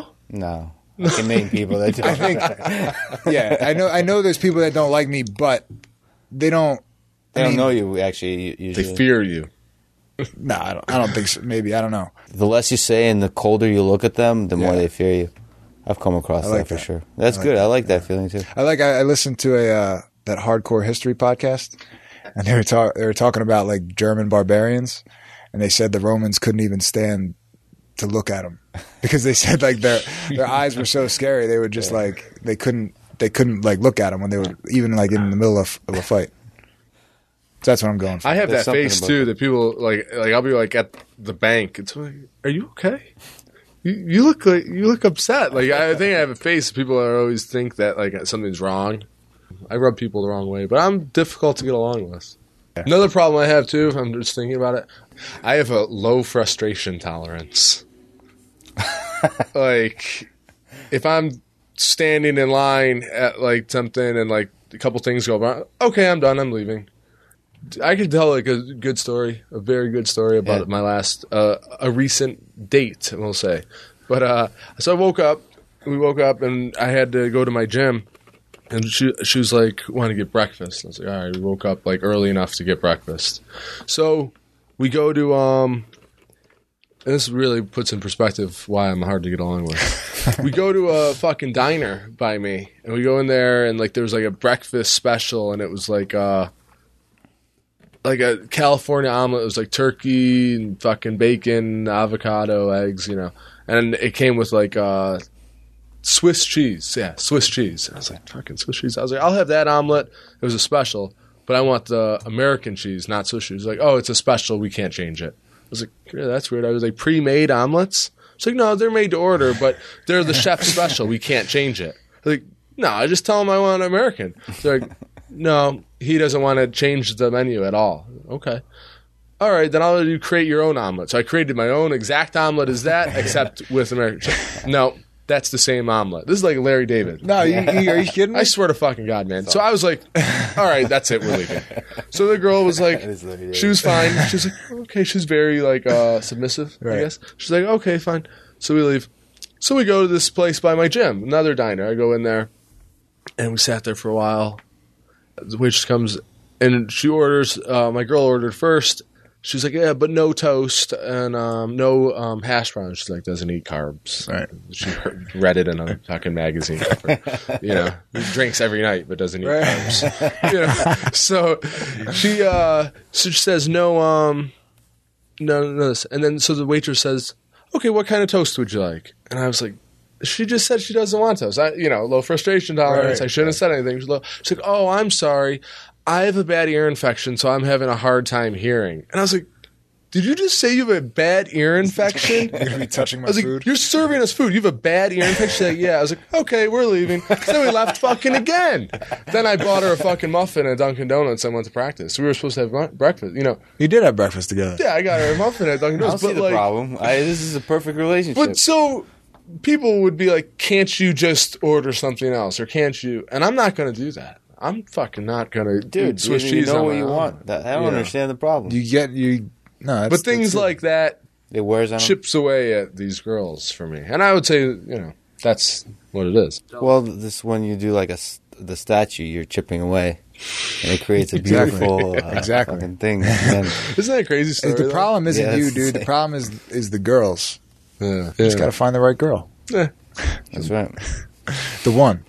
Speaker 2: I can name people that do.
Speaker 4: I think. Yeah, I know. There's people that don't like me, but they don't.
Speaker 2: They don't know you. Actually, usually
Speaker 3: they fear you.
Speaker 4: No, I don't think so. Maybe, I don't know.
Speaker 2: The less you say and the colder you look at them, the more they fear you. I've come across that for sure. That's good. I like that feeling too.
Speaker 4: I listened to that hardcore history podcast, and they were talking about like German barbarians, and they said the Romans couldn't even stand to look at them because they said like their eyes were so scary they would just like they couldn't like look at them when they were even like in the middle of a fight. So that's what I'm going for.
Speaker 3: I have that face too that people like I'll be like at the bank. It's like, are you okay? You look upset. Like I think I have a face. People always think that like something's wrong. I rub people the wrong way, but I'm difficult to get along with. Yeah. Another problem I have too, I'm just thinking about it, I have a low frustration tolerance. Like, if I'm standing in line at like something and like a couple things go wrong, okay, I'm done, I'm leaving. I could tell like a good story, a very good story about my last, a recent date, we'll say. But so we woke up and I had to go to my gym. And she was like, want to get breakfast. I was like, all right, we woke up like early enough to get breakfast. So we go to, and this really puts in perspective why I'm hard to get along with. We go to a fucking diner by me, and we go in there, and like there was like a breakfast special, and it was like a California omelet. It was like turkey and fucking bacon, avocado, eggs, and it came with like Swiss cheese. Yeah, Swiss cheese. And I was like, fucking Swiss cheese. I was like, I'll have that omelet. It was a special, but I want the American cheese, not Swiss cheese. Like, oh, it's a special. We can't change it. I was like, yeah, that's weird. I was like, pre-made omelets? It's like, no, they're made to order, but they're the chef's special. We can't change it. Like, no, I just tell him I want American. They're like, no, he doesn't want to change the menu at all. Okay. All right, then I'll let you create your own omelet. So I created my own exact omelet as that, except with American cheese. No. That's the same omelet. This is like Larry David.
Speaker 4: No, are you kidding me?
Speaker 3: I swear to fucking God, man. So I was like, all right, that's it. We're leaving. So the girl was like, she was fine. She was like, okay. She was very like submissive, right. I guess. She's like, okay, fine. So we leave. So we go to this place by my gym, another diner. I go in there, and we sat there for a while. The waitress comes, and she orders. My girl ordered first. She's like, yeah, but no toast and no hash browns. She's like, doesn't eat carbs.
Speaker 4: Right.
Speaker 3: She read it in a fucking magazine. Drinks every night but doesn't eat carbs. So she says no, this. And then so the waitress says, okay, what kind of toast would you like? And I was like, she just said she doesn't want toast. Low frustration tolerance. Right. I shouldn't have said anything. She's like, oh, I'm sorry. I have a bad ear infection, so I'm having a hard time hearing. And I was like, did you just say you have a bad ear infection?
Speaker 4: You're going to be touching my
Speaker 3: food?
Speaker 4: Like,
Speaker 3: you're serving us food. You have a bad ear infection? She's like, yeah. I was like, okay, we're leaving. So then we left fucking again. Then I bought her a fucking muffin at Dunkin' Donuts and went to practice. We were supposed to have breakfast,
Speaker 4: You did have breakfast together.
Speaker 3: Yeah, I got her a muffin at Dunkin' Donuts.
Speaker 2: I don't see the problem. This is a perfect relationship.
Speaker 3: But so people would be like, can't you just order something else, or can't you? And I'm not going to do that. I'm fucking not going to
Speaker 2: Dude,
Speaker 3: eat Swiss
Speaker 2: you
Speaker 3: cheese
Speaker 2: know
Speaker 3: on
Speaker 2: what
Speaker 3: my
Speaker 2: you
Speaker 3: own.
Speaker 2: want. I don't
Speaker 3: Yeah.
Speaker 2: understand the problem.
Speaker 4: No,
Speaker 3: But things like that
Speaker 2: It wears on 'em.
Speaker 3: chips away at these girls for me. And I would say, that's what it is.
Speaker 2: Well, this when you do like the statue, you're chipping away, and it creates a
Speaker 4: Exactly.
Speaker 2: beautiful
Speaker 4: Exactly.
Speaker 2: fucking thing. And
Speaker 3: Isn't that a crazy story?
Speaker 4: The
Speaker 3: though?
Speaker 4: problem isn't
Speaker 2: Yeah,
Speaker 4: you,
Speaker 2: it's
Speaker 4: dude. The
Speaker 2: insane.
Speaker 4: problem is the girls.
Speaker 3: Yeah.
Speaker 4: You just got to find the right girl.
Speaker 2: that's right.
Speaker 4: The one.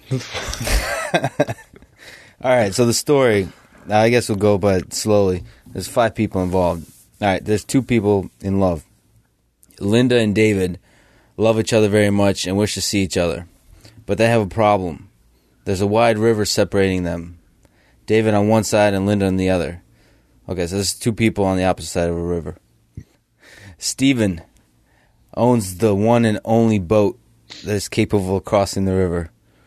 Speaker 2: All right, so the story, now I guess we'll go but slowly. There's 5 people involved. All right, there's 2 people in love. Linda and David love each other very much and wish to see each other. But they have a problem. There's a wide river separating them. David on one side and Linda on the other. Okay, so there's 2 people on the opposite side of a river. Stephen owns the one and only boat that is capable of crossing the river.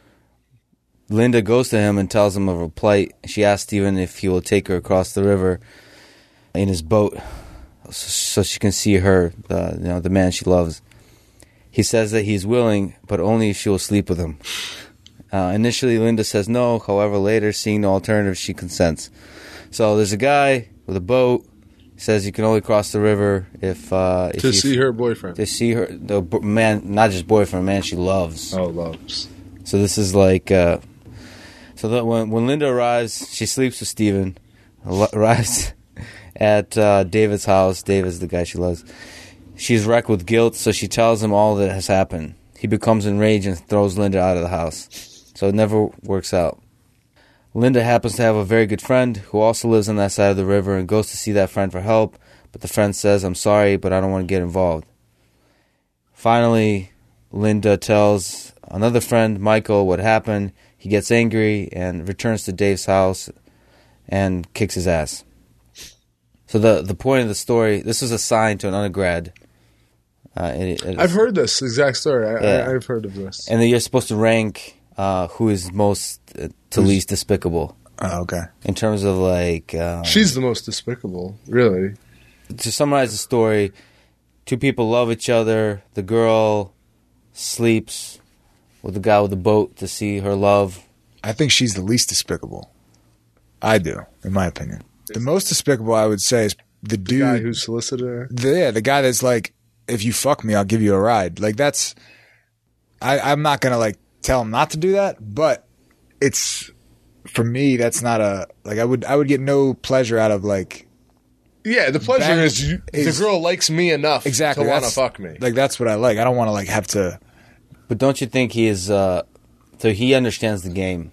Speaker 2: Linda goes to him and tells him of her plight. She asks Stephen if he will take her across the river in his boat so she can see her, the man she loves. He says that he's willing, but only if she will sleep with him. Initially, Linda says no. However, later, seeing no alternative, she consents. So there's a guy with a boat. Says you can only cross the river if
Speaker 3: To see her boyfriend.
Speaker 2: to see her, the man, not just boyfriend, man she loves.
Speaker 3: Oh, loves.
Speaker 2: So this is like, so that when Linda arrives, she sleeps with Steven, arrives at David's house. David's the guy she loves. She's wrecked with guilt, so she tells him all that has happened. He becomes enraged and throws Linda out of the house. So it never works out. Linda happens to have a very good friend who also lives on that side of the river and goes to see that friend for help, but the friend says, I'm sorry, but I don't want to get involved. Finally, Linda tells another friend, Michael, what happened. He gets angry and returns to Dave's house and kicks his ass. So the point of the story, this was assigned to an undergrad.
Speaker 3: I've heard this exact story.
Speaker 2: Yeah.
Speaker 3: I've heard of this.
Speaker 2: And then you're supposed to rank who is most to least despicable.
Speaker 4: Oh, okay.
Speaker 2: In terms of like...
Speaker 3: She's the most despicable, really.
Speaker 2: To summarize the story, 2 people love each other. The girl sleeps with the guy with the boat to see her love.
Speaker 4: I think she's the least despicable. I do, in my opinion. The most despicable, I would say, is the dude.
Speaker 3: Guy who solicited her.
Speaker 4: The guy that's like, if you fuck me, I'll give you a ride. Like, that's... I'm not going to, like, tell him not to do that, but it's... For me, that's not a... Like, I would get no pleasure out of, like...
Speaker 3: Yeah, the pleasure
Speaker 4: Bang
Speaker 3: is the girl likes me enough
Speaker 4: Exactly.
Speaker 3: to want to
Speaker 4: that's-
Speaker 3: fuck me.
Speaker 4: Like, that's what I like. I don't want to, like, have to...
Speaker 2: But don't you think he is... so he understands the game.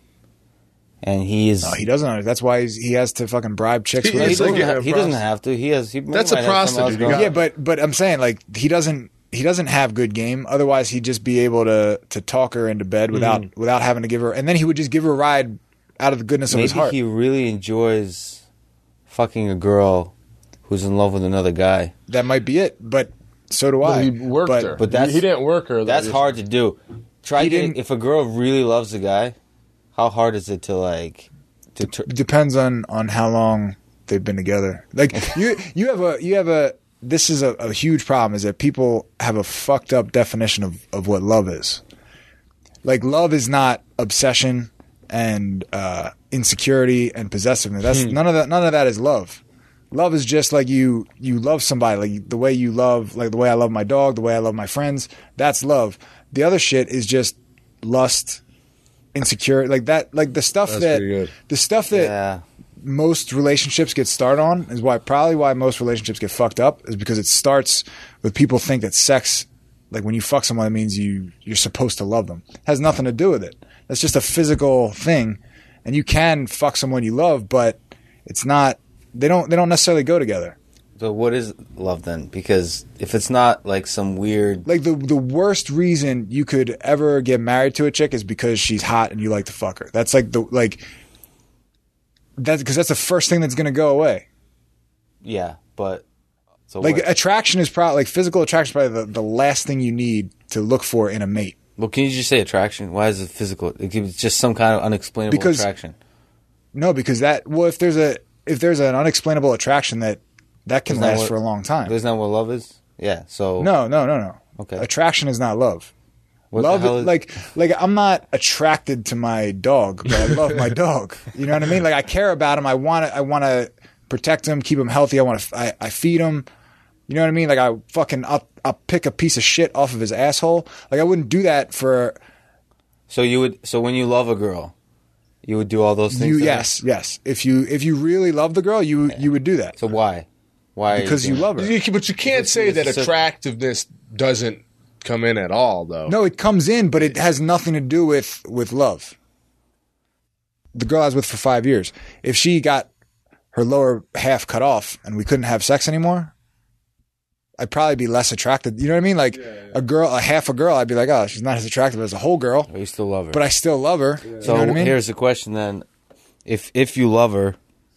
Speaker 2: And he is...
Speaker 4: No, he doesn't. That's why he has to fucking bribe chicks
Speaker 3: He-
Speaker 4: with
Speaker 2: he
Speaker 4: his...
Speaker 3: it's
Speaker 2: doesn't,
Speaker 3: like a
Speaker 2: he doesn't have to. He has... He
Speaker 3: That's a
Speaker 2: might have someone else
Speaker 3: prostitute. You
Speaker 2: going.
Speaker 3: got-
Speaker 4: Yeah, but I'm saying, like, he doesn't have good game. Otherwise, he'd just be able to talk her into bed without having to give her... And then he would just give her a ride out of the goodness of his
Speaker 2: Maybe
Speaker 4: heart.
Speaker 2: he really enjoys fucking a girl who's in love with another guy.
Speaker 4: That might be it, but so do
Speaker 3: Well,
Speaker 4: I.
Speaker 3: he worked her.
Speaker 2: but that's-
Speaker 3: he didn't work her. though.
Speaker 2: That's hard to do. Try
Speaker 4: He
Speaker 2: getting...
Speaker 4: didn't-
Speaker 2: If a girl really loves a guy, how hard is it to, like...
Speaker 4: Depends on how long they've been together. Like you have a this is a huge problem, is that people have a fucked up definition of what love is. Like, love is not obsession and insecurity and possessiveness. That's none of that is love. Love is just like you love somebody, like the way you love, like the way I love my dog, the way I love my friends. That's love. The other shit is just lust, insecurity, like that, like the stuff
Speaker 3: That's
Speaker 4: that
Speaker 3: pretty good.
Speaker 4: the stuff that
Speaker 2: Yeah.
Speaker 4: most relationships get started on is probably why most relationships get fucked up, is because it starts with people think that sex, like when you fuck someone, it means you're supposed to love them. It has nothing to do with it. That's just a physical thing, and you can fuck someone you love, but it's not. They don't necessarily go together.
Speaker 2: So what is love then? Because if it's not like some weird...
Speaker 4: Like the worst reason you could ever get married to a chick is because she's hot and you like to fuck her. That's like that's because that's the first thing that's going to go away.
Speaker 2: Yeah, but... So
Speaker 4: Like,
Speaker 2: what?
Speaker 4: attraction is probably, like, physical attraction is probably the last thing you need to look for in a mate.
Speaker 2: Well, can you just say attraction? Why is it physical? It's just some kind of unexplainable
Speaker 4: Because-
Speaker 2: attraction.
Speaker 4: No, because if there's an unexplainable attraction that can
Speaker 2: Isn't that
Speaker 4: last
Speaker 2: what-
Speaker 4: for a long time.
Speaker 2: Isn't that what love is? Yeah, so...
Speaker 4: No.
Speaker 2: Okay.
Speaker 4: Attraction is not love.
Speaker 2: What the
Speaker 4: Love
Speaker 2: hell
Speaker 4: it, like I'm not attracted to my dog, but I love my dog. You know what I mean? Like I care about him. I want to protect him, keep him healthy. I feed him. You know what I mean? Like I'll pick a piece of shit off of his asshole. Like I wouldn't do that for.
Speaker 2: So when you love a girl, you would do all those things.
Speaker 4: Yes. If you really love the girl, you would do that.
Speaker 2: So why? Why?
Speaker 4: Because you love her.
Speaker 3: But you can't say that attractiveness doesn't come in at all, though.
Speaker 4: No, it comes in, but it has nothing to do with love. The girl I was with for 5 years, if she got her lower half cut off and we couldn't have sex anymore, I'd probably be less attracted. You know what I mean? Like a half a girl, I'd be like, oh, she's not as attractive as a whole girl.
Speaker 2: But you still love her.
Speaker 4: But I still love her.
Speaker 2: So
Speaker 4: you know what I mean?
Speaker 2: Here's the question then: if you love her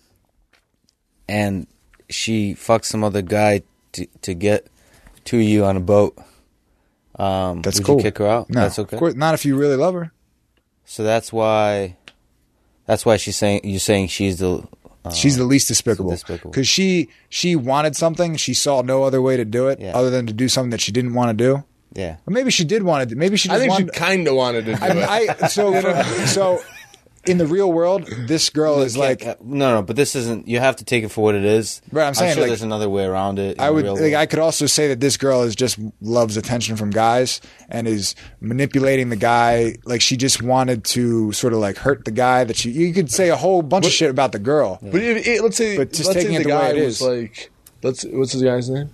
Speaker 2: and she fucks some other guy to get to you on a boat,
Speaker 4: that's
Speaker 2: would
Speaker 4: cool.
Speaker 2: you kick her out?
Speaker 4: No,
Speaker 2: That's okay.
Speaker 4: Of course, not if you really love her.
Speaker 2: So that's why she's saying you're saying she's the
Speaker 4: least despicable because she wanted something. She saw no other way to do it other than to do something that she didn't want to do.
Speaker 2: Yeah,
Speaker 4: or maybe she did want to. Maybe she. Just
Speaker 3: I think
Speaker 4: wanted,
Speaker 3: she kind of wanted to do it.
Speaker 4: So in the real world, this girl is like
Speaker 2: no, but this isn't. You have to take it for what it is.
Speaker 4: Right, I'm saying
Speaker 2: sure
Speaker 4: like,
Speaker 2: there's another way around it.
Speaker 4: I would. Like, I could also say that this girl is just loves attention from guys and is manipulating the guy. Like she just wanted to sort of like hurt the guy. That you could say a whole bunch of shit about the girl.
Speaker 3: But let's say
Speaker 4: taking it
Speaker 3: the
Speaker 4: the way
Speaker 3: guy
Speaker 4: it
Speaker 3: was
Speaker 4: is.
Speaker 3: like, what's his guy's name?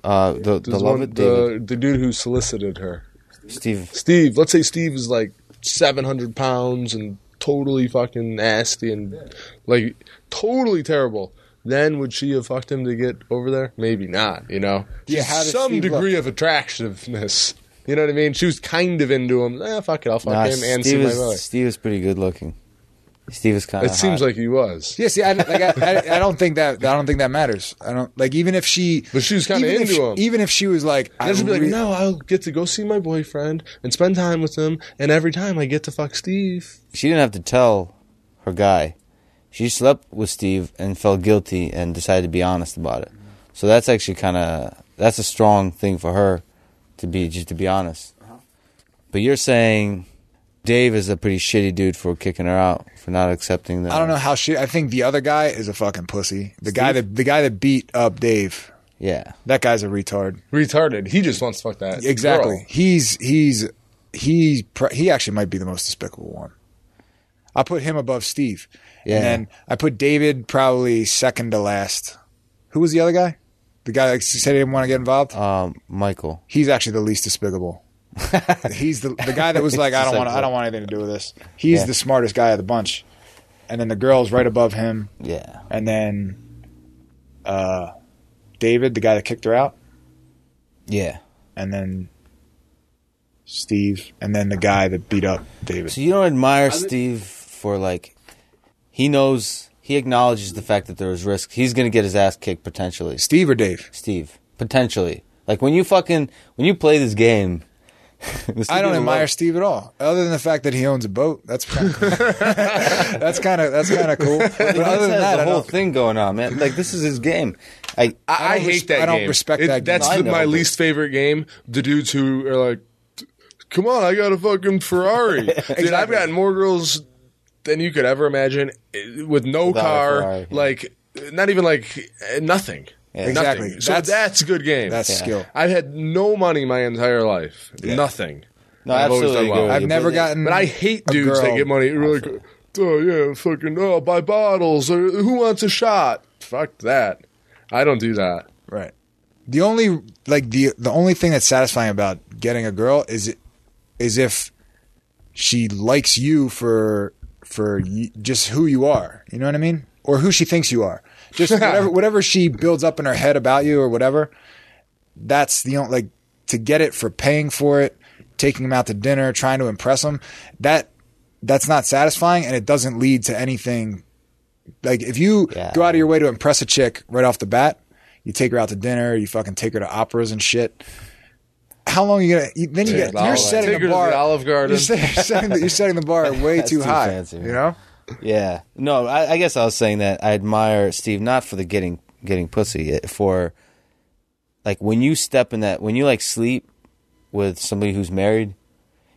Speaker 2: the
Speaker 3: the dude who solicited her,
Speaker 2: Steve.
Speaker 3: Steve. Let's say Steve is like 700 pounds and totally fucking nasty and like totally terrible. Then would she have fucked him to get over there? Maybe not. You know,
Speaker 4: Yeah, how does
Speaker 3: some
Speaker 4: Steve
Speaker 3: degree of attractiveness. You know what I mean? She was kind of into him. Fuck it, I'll fuck him and see my boy.
Speaker 2: Steve is pretty good looking. Steve is kind of.
Speaker 3: It seems like he was.
Speaker 4: Yeah, see, I don't think that matters. I don't like even if she.
Speaker 3: But she was kind of into him.
Speaker 4: Even if she was like,
Speaker 3: And she'd be like, no, I'll get to go see my boyfriend and spend time with him, and every time I get to fuck Steve.
Speaker 2: She didn't have to tell her guy. She slept with Steve and felt guilty and decided to be honest about it. So that's actually that's a strong thing for her to be honest. But you're saying Dave is a pretty shitty dude for kicking her out, for not accepting that.
Speaker 4: I don't know how shit. I think the other guy is a fucking pussy. The guy that beat up Dave.
Speaker 2: Yeah,
Speaker 4: that guy's a retard.
Speaker 3: Retarded. He just wants to fuck that.
Speaker 4: Exactly.
Speaker 3: Girl.
Speaker 4: He actually might be the most despicable one. I'll put him above Steve.
Speaker 2: Yeah.
Speaker 4: And then I put David probably second to last. Who was the other guy? The guy that said he didn't want to get involved?
Speaker 2: Michael.
Speaker 4: He's actually the least despicable. He's the guy that was like, I don't want anything to do with this. He's the smartest guy of the bunch. And then the girl's right above him.
Speaker 2: Yeah.
Speaker 4: And then David, the guy that kicked her out.
Speaker 2: Yeah.
Speaker 4: And then Steve, and then the guy that beat up David.
Speaker 2: So you don't admire Steve for like, he acknowledges the fact that there was risk. He's going to get his ass kicked potentially.
Speaker 4: Steve or Dave?
Speaker 2: Steve. Potentially. Like when you play this game.
Speaker 4: I don't admire Steve at all, other than the fact that he owns a boat. That's kind of that's kind of cool. But other than that,
Speaker 2: the whole thing going on, man. Like this is his game. I
Speaker 3: hate that game.
Speaker 4: I don't respect that game.
Speaker 3: That's my least favorite game. The dudes who are like, come on, I got a fucking Ferrari. Dude, I've gotten more girls than you could ever imagine with no
Speaker 2: Without
Speaker 3: car,
Speaker 2: Ferrari,
Speaker 3: like not even like nothing.
Speaker 2: Yeah.
Speaker 4: Exactly.
Speaker 3: Nothing. So that's a good game.
Speaker 4: That's skill.
Speaker 3: I've had no money my entire life.
Speaker 4: Yeah.
Speaker 3: Nothing.
Speaker 2: No,
Speaker 3: I've always
Speaker 2: absolutely.
Speaker 3: done well.
Speaker 4: I've never gotten.
Speaker 3: But I hate dudes that get money. You're like, oh yeah, fucking buy bottles. Or who wants a shot? Fuck that. I don't do that.
Speaker 4: Right. The only the only thing that's satisfying about getting a girl is if she likes you for just who you are. You know what I mean? Or who she thinks you are. Just whatever she builds up in her head about you or whatever. That's the only to get it for paying for it, taking them out to dinner, trying to impress them. That's not satisfying, and it doesn't lead to anything. Like if you go out of your way to impress a chick right off the bat, you take her out to dinner, you fucking take her to operas and shit. How long are you gonna? Then you're setting the bar.
Speaker 3: To the Olive Garden.
Speaker 4: You're setting the bar way too high.
Speaker 2: Fancy,
Speaker 4: you know?
Speaker 2: Yeah. No, I guess I was saying that I admire Steve not for the getting pussy, for like when you step in that, when you like sleep with somebody who's married,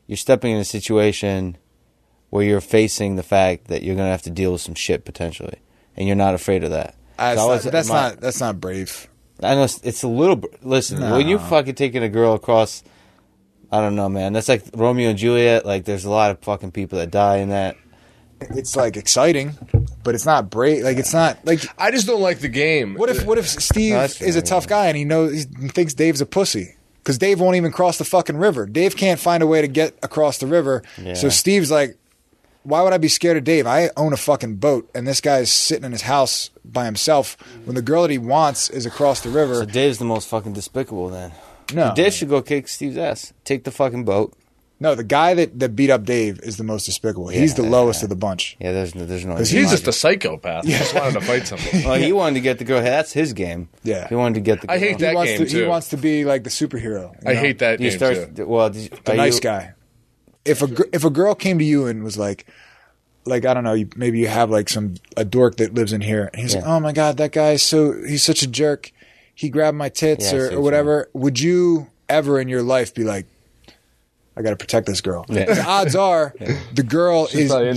Speaker 2: you're stepping in a situation where you're facing the fact that you're going to have to deal with some shit potentially, and you're not afraid of that.
Speaker 4: That's not brave.
Speaker 2: I know it's a little. Listen, when you fucking taking a girl across, I don't know, man. That's like Romeo and Juliet. Like, there's a lot of fucking people that die in that.
Speaker 4: It's like exciting, but it's not brave. Like, it's not like.
Speaker 3: I just don't like the game.
Speaker 4: What if Steve is a tough guy and he thinks Dave's a pussy? Because Dave won't even cross the fucking river. Dave can't find a way to get across the river. Yeah. So Steve's like, why would I be scared of Dave? I own a fucking boat, and this guy's sitting in his house by himself when the girl that he wants is across the river.
Speaker 2: So Dave's the most fucking despicable then.
Speaker 4: No.
Speaker 2: Dave should go kick Steve's ass. Take the fucking boat.
Speaker 4: No, the guy that beat up Dave is the most despicable. He's the lowest of the bunch.
Speaker 2: Yeah, there's no.
Speaker 3: Because he's just a psychopath. He just wanted to fight somebody.
Speaker 2: Well, he wanted to get the girl. That's his game.
Speaker 4: Yeah,
Speaker 2: he wanted to get the girl.
Speaker 3: I hate that game too.
Speaker 4: He wants to be like the superhero.
Speaker 3: I hate that game too.
Speaker 2: Well,
Speaker 4: the nice guy. If a girl came to you and was like I don't know, maybe you have like a dork that lives in here, and he's like, oh my god, that guy he's such a jerk. He grabbed my tits or whatever. Would you ever in your life be like, I got to protect this girl? Yeah. The odds are the girl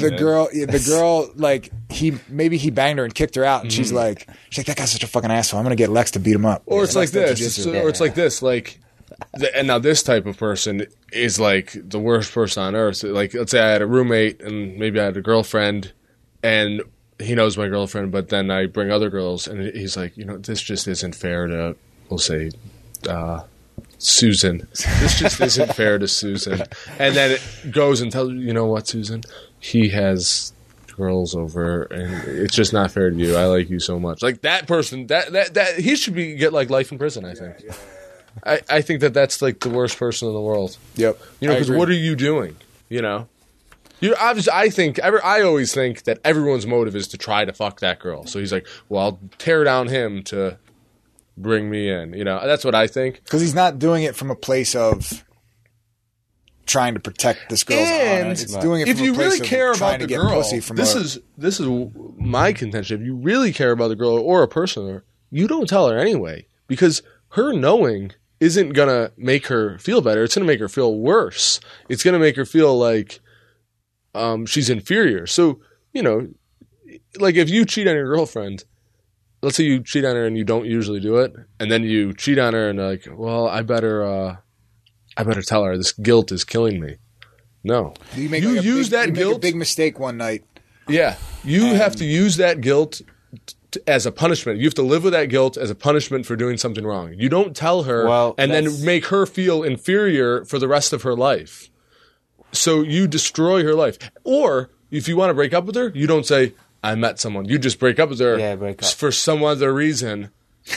Speaker 4: like he banged her and kicked her out, and she's like that guy's such a fucking asshole. I'm gonna get Lex to beat him up.
Speaker 3: Or it's like this. Or it's like this. Like, and now this type of person is like the worst person on earth. Like, let's say I had a roommate and maybe I had a girlfriend, and he knows my girlfriend, but then I bring other girls, and he's like, this just isn't fair to, we'll say, Susan. This just isn't fair to Susan. And then it goes and tells you know what, Susan? He has girls over, and it's just not fair to you. I like you so much. Like, that person, that he should get like life in prison, I think. I think that's like the worst person in the world.
Speaker 4: Yep.
Speaker 3: Because what are you doing? You obviously. I always think that everyone's motive is to try to fuck that girl. So he's like, well, I'll tear down him to bring me in. That's what I think.
Speaker 4: Because he's not doing it from a place of trying to protect this girl's honor. It's doing it from a place of trying to get pussy from
Speaker 3: this is my contention. If you really care about the girl or a person, you don't tell her anyway, because her knowing isn't going to make her feel better. It's going to make her feel worse. It's going to make her feel like she's inferior. So, like if you cheat on your girlfriend, let's say you cheat on her and you don't usually do it, and then you cheat on her and like, well, I better tell her this guilt is killing me. No.
Speaker 4: You make a big mistake one night.
Speaker 3: Yeah. You have to use that guilt as a punishment. You have to live with that guilt as a punishment for doing something wrong. You don't tell her then make her feel inferior for the rest of her life. So you destroy her life. Or if you want to break up with her, you don't say, I met someone. You just break up with her for some other reason.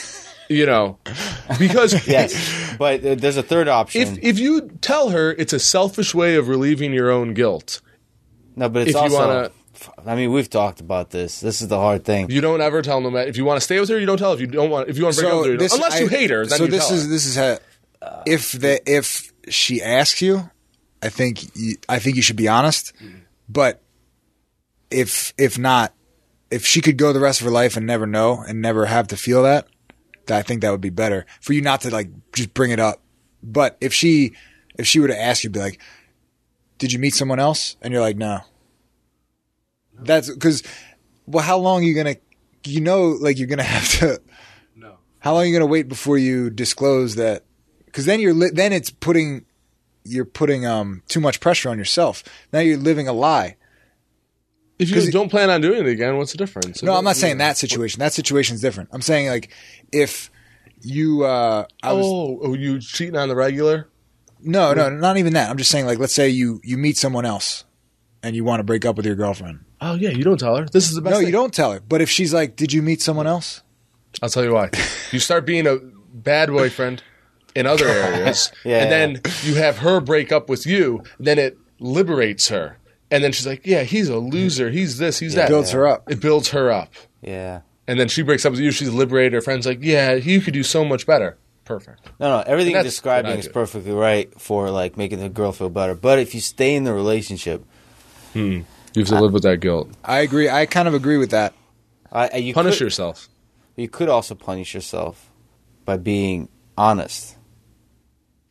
Speaker 3: Because
Speaker 2: yes, but there's a third option.
Speaker 3: If you tell her, it's a selfish way of relieving your own guilt.
Speaker 2: No, but it's also. We've talked about this. This is the hard thing.
Speaker 3: You don't ever tell them that. If you want to stay with her, you don't tell her. If you want to break up with her, you don't. Unless you hate her, then you tell her.
Speaker 4: This is how. If she asks you, I think you should be honest. But if not, if she could go the rest of her life and never know and never have to feel that, I think that would be better for you not to like just bring it up. But if she were to ask you, be like, "Did you meet someone else?" and you're like, "No." That's because, well, how long are you gonna, you're gonna have to.
Speaker 3: No.
Speaker 4: How long are you gonna wait before you disclose that? Because then you're putting too much pressure on yourself. Now you're living a lie.
Speaker 3: If you don't plan on doing it again, what's the difference?
Speaker 4: No, I'm not saying that situation. That situation's different. I'm saying like if you
Speaker 3: you cheating on the regular?
Speaker 4: No, not even that. I'm just saying like let's say you meet someone else and you want to break up with your girlfriend.
Speaker 3: Oh yeah, you don't tell her. This is the best thing.
Speaker 4: You don't tell her. But if she's like, "Did you meet someone else?"
Speaker 3: I'll tell you why. You start being a bad boyfriend in other areas, and then you have her break up with you, then it liberates her. And then she's like, yeah, he's a loser. He's this, he's that.
Speaker 4: It builds her up.
Speaker 3: It builds her up.
Speaker 2: Yeah.
Speaker 3: And then she breaks up with you. She's liberated. Her friend's like, yeah, you could do so much better. Perfect.
Speaker 2: No, everything you're describing is perfectly right for like making the girl feel better. But if you stay in the relationship,
Speaker 3: you have to live with that guilt.
Speaker 4: I agree. I kind of agree with that.
Speaker 2: You
Speaker 3: punish yourself.
Speaker 2: You could also punish yourself by being honest.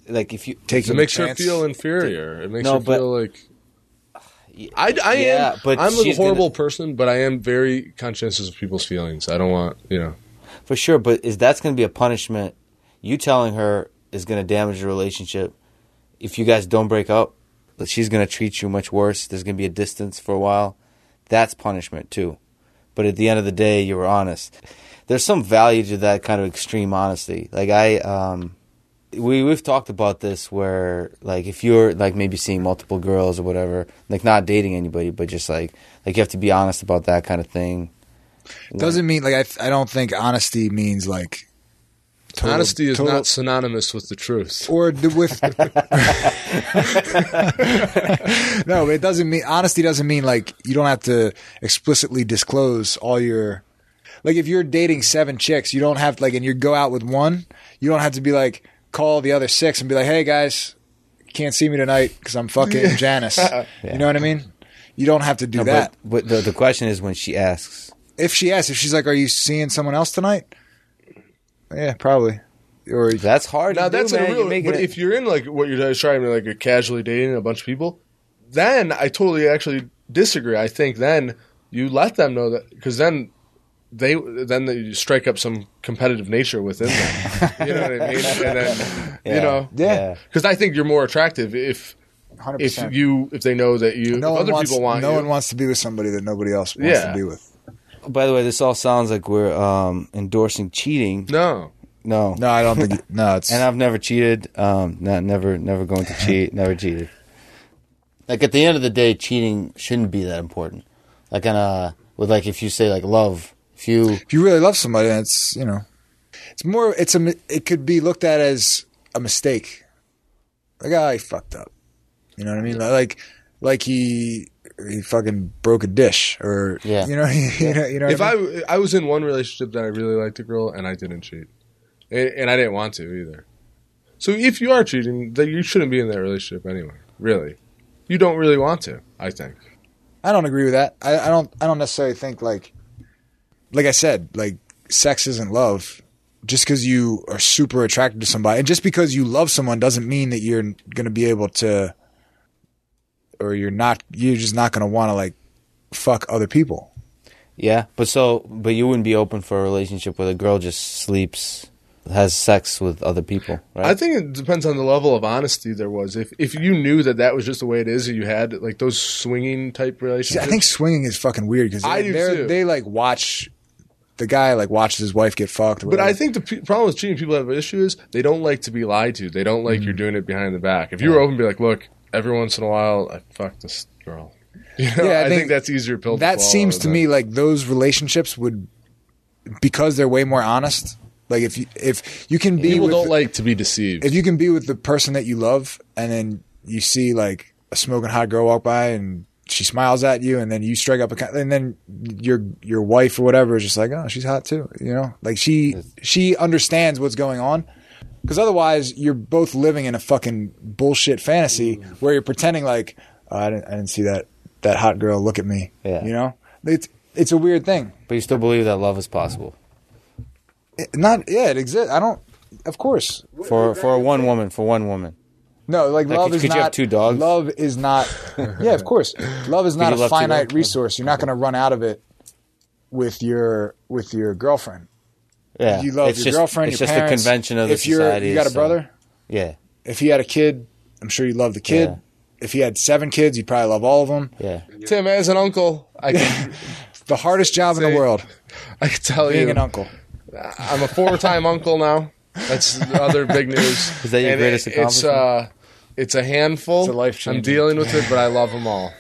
Speaker 2: like if you
Speaker 4: Take
Speaker 3: It makes her
Speaker 4: chance.
Speaker 3: feel inferior. It makes
Speaker 2: No,
Speaker 3: her
Speaker 2: but-
Speaker 3: feel like I
Speaker 2: Yeah,
Speaker 3: am.
Speaker 2: but
Speaker 3: I'm a
Speaker 2: she's
Speaker 3: horrible person, but I am very conscientious of people's feelings. I don't want
Speaker 2: for sure, but that's going to be a punishment. You telling her is going to damage the relationship. If you guys don't break up, she's going to treat you much worse. There's going to be a distance for a while. That's punishment too. But at the end of the day, you were honest. There's some value to that kind of extreme honesty. Like we've talked about this where like if you're like maybe seeing multiple girls or whatever, like not dating anybody, but just like you have to be honest about that kind of thing.
Speaker 4: Doesn't mean like I don't think honesty means like
Speaker 3: honesty is not synonymous with the truth.
Speaker 4: or with no, it doesn't mean honesty doesn't mean like you don't have to explicitly disclose all your like if you're dating 7 chicks, you don't have like and you go out with one, you don't have to be like call the other 6 and be like, hey guys, you can't see me tonight because I'm fucking Janice. You know what I mean? You don't have to do that.
Speaker 2: But the question is when she asks.
Speaker 4: If she asks, if she's like, are you seeing someone else tonight? Yeah, probably. Or
Speaker 2: That's hard.
Speaker 3: Now
Speaker 2: to
Speaker 3: that's
Speaker 2: do, man.
Speaker 3: a
Speaker 2: You're
Speaker 3: real.
Speaker 2: making
Speaker 3: But
Speaker 2: it-
Speaker 3: if you're in like what you're trying to like a casually dating a bunch of people, then I totally actually disagree. I think then you let them know that because then you strike up some competitive nature within them. You know what I mean? And then
Speaker 2: Yeah.
Speaker 3: because I think you're more attractive if
Speaker 4: 100%.
Speaker 3: if they know that you
Speaker 4: no
Speaker 3: if other
Speaker 4: one wants,
Speaker 3: people want
Speaker 4: no
Speaker 3: you.
Speaker 4: one wants to be with somebody that nobody else wants
Speaker 3: Yeah.
Speaker 4: to be with.
Speaker 2: By the way, this all sounds like we're endorsing cheating.
Speaker 3: No.
Speaker 2: No.
Speaker 4: No, I don't think. No, it's
Speaker 2: And I've never cheated. Never going to cheat. Never cheated. Like at the end of the day, cheating shouldn't be that important. Like with like if you say like love, if you
Speaker 4: really love somebody, it's it's more. It could be looked at as a mistake. Like he fucked up. You know what I mean? Like he fucking broke a dish, or
Speaker 2: Yeah.
Speaker 4: you know.
Speaker 3: If
Speaker 4: what I mean?
Speaker 3: I was in one relationship that I really liked a girl and I didn't cheat, and I didn't want to either. So if you are cheating, then you shouldn't be in that relationship anyway. Really, you don't really want to. I think.
Speaker 4: I don't agree with that. I don't necessarily think like I said, like sex isn't love. Just because you are super attracted to somebody, and just because you love someone doesn't mean that you're going to be able to, or you're just not going to want to like fuck other people.
Speaker 2: yeah, but you wouldn't be open for a relationship where the girl just sleeps, has sex with other people, right?
Speaker 3: I think it depends on the level of honesty there was. If you knew that was just the way it is, and you had like those swinging type
Speaker 4: See,
Speaker 3: relationships.
Speaker 4: I think swinging is fucking weird because
Speaker 3: I do too.
Speaker 4: they like watch the guy like watches his wife get fucked. Or
Speaker 3: But I
Speaker 4: whatever.
Speaker 3: think the problem with cheating people have an issue is they don't like to be lied to. They don't like you're doing it behind the back. If you were open, be like, look, every once in a while, I fuck this girl. You know,
Speaker 4: Yeah, I
Speaker 3: I think
Speaker 4: think
Speaker 3: that's easier pill.
Speaker 4: that
Speaker 3: to swallow
Speaker 4: seems to
Speaker 3: than-
Speaker 4: me like those relationships would, because they're way more honest. Like if you can be
Speaker 3: people
Speaker 4: with
Speaker 3: don't like to be deceived.
Speaker 4: if you can be with the person that you love, and then you see like a smoking hot girl walk by and she smiles at you, and then you strike up and then your wife or whatever is just like, oh, she's hot too, you know, like she understands what's going on, because otherwise you're both living in a fucking bullshit fantasy where you're pretending like, oh, I didn't see that hot girl look at me,
Speaker 2: Yeah.
Speaker 4: you know, it's a weird thing.
Speaker 2: But you still believe that love is possible
Speaker 4: It exists. I don't, of course.
Speaker 2: for one woman.
Speaker 4: No, like
Speaker 2: Like,
Speaker 4: love
Speaker 2: could
Speaker 4: is
Speaker 2: you
Speaker 4: not.
Speaker 2: have 2 dogs?
Speaker 4: Love is not. Yeah, of course. Love is not
Speaker 2: you
Speaker 4: a
Speaker 2: love 2
Speaker 4: finite
Speaker 2: dogs?
Speaker 4: resource. You're not going to run out of it with your girlfriend.
Speaker 2: Yeah,
Speaker 4: You love
Speaker 2: it's
Speaker 4: your
Speaker 2: just,
Speaker 4: girlriend.
Speaker 2: It's
Speaker 4: your
Speaker 2: just
Speaker 4: parents.
Speaker 2: the convention of the
Speaker 4: if
Speaker 2: society.
Speaker 4: you got a
Speaker 2: so-
Speaker 4: brother.
Speaker 2: Yeah,
Speaker 4: If he had a kid, I'm sure you love the kid.
Speaker 2: Yeah.
Speaker 4: If he had 7 kids, you'd probably love all of them.
Speaker 2: yeah.
Speaker 3: Tim, as an uncle, I can
Speaker 4: The hardest job in the
Speaker 3: Say-
Speaker 4: world,
Speaker 3: I can tell
Speaker 4: being
Speaker 3: you,
Speaker 4: an uncle.
Speaker 3: I'm a 4-time uncle now. That's the other big news.
Speaker 2: Is that your
Speaker 3: And
Speaker 2: greatest accomplishment?
Speaker 3: It's a handful.
Speaker 4: It's a life-changing.
Speaker 3: I'm dealing with it, but I love them all.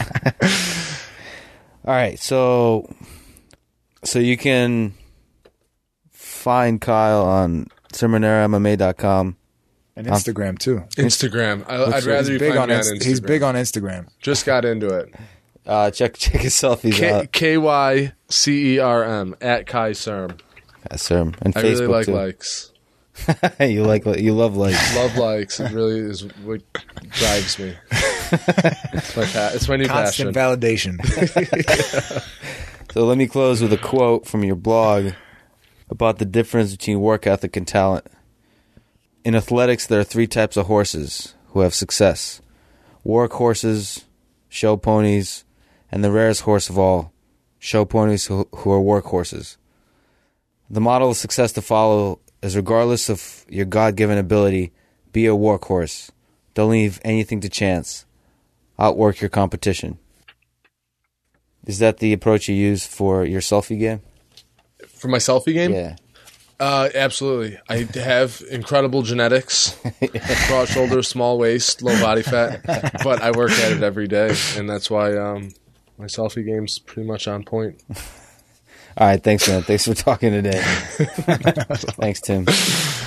Speaker 2: All right, so you can find Kyle on SeminaryMMA.com.
Speaker 4: And Instagram too.
Speaker 3: Instagram. I'd
Speaker 4: He's
Speaker 3: rather you
Speaker 4: big
Speaker 3: find
Speaker 4: on
Speaker 3: me on Instagram.
Speaker 4: He's big on Instagram.
Speaker 3: Just got into it.
Speaker 2: Check his selfies out.
Speaker 3: KYCERM at Kai Serm.
Speaker 2: Yes, sir. And
Speaker 3: I
Speaker 2: Facebook
Speaker 3: really like
Speaker 2: too.
Speaker 3: likes.
Speaker 2: you love likes.
Speaker 3: Love likes. It really is what drives me. It's my new
Speaker 4: Constant
Speaker 3: passion.
Speaker 4: validation.
Speaker 2: So let me close with a quote from your blog about the difference between work ethic and talent. In athletics, there are 3 types of horses who have success: work horses, show ponies, and the rarest horse of all, show ponies who are work horses. The model of success to follow is, regardless of your God-given ability, be a workhorse. Don't leave anything to chance. Outwork your competition. Is that the approach you use for your selfie game?
Speaker 3: For my selfie game?
Speaker 2: Yeah.
Speaker 3: Absolutely. I have incredible genetics, broad shoulders, small waist, low body fat, but I work at it every day, and that's why my selfie game's pretty much on point.
Speaker 2: All right, thanks, man. Thanks for talking today. Thanks, Tim.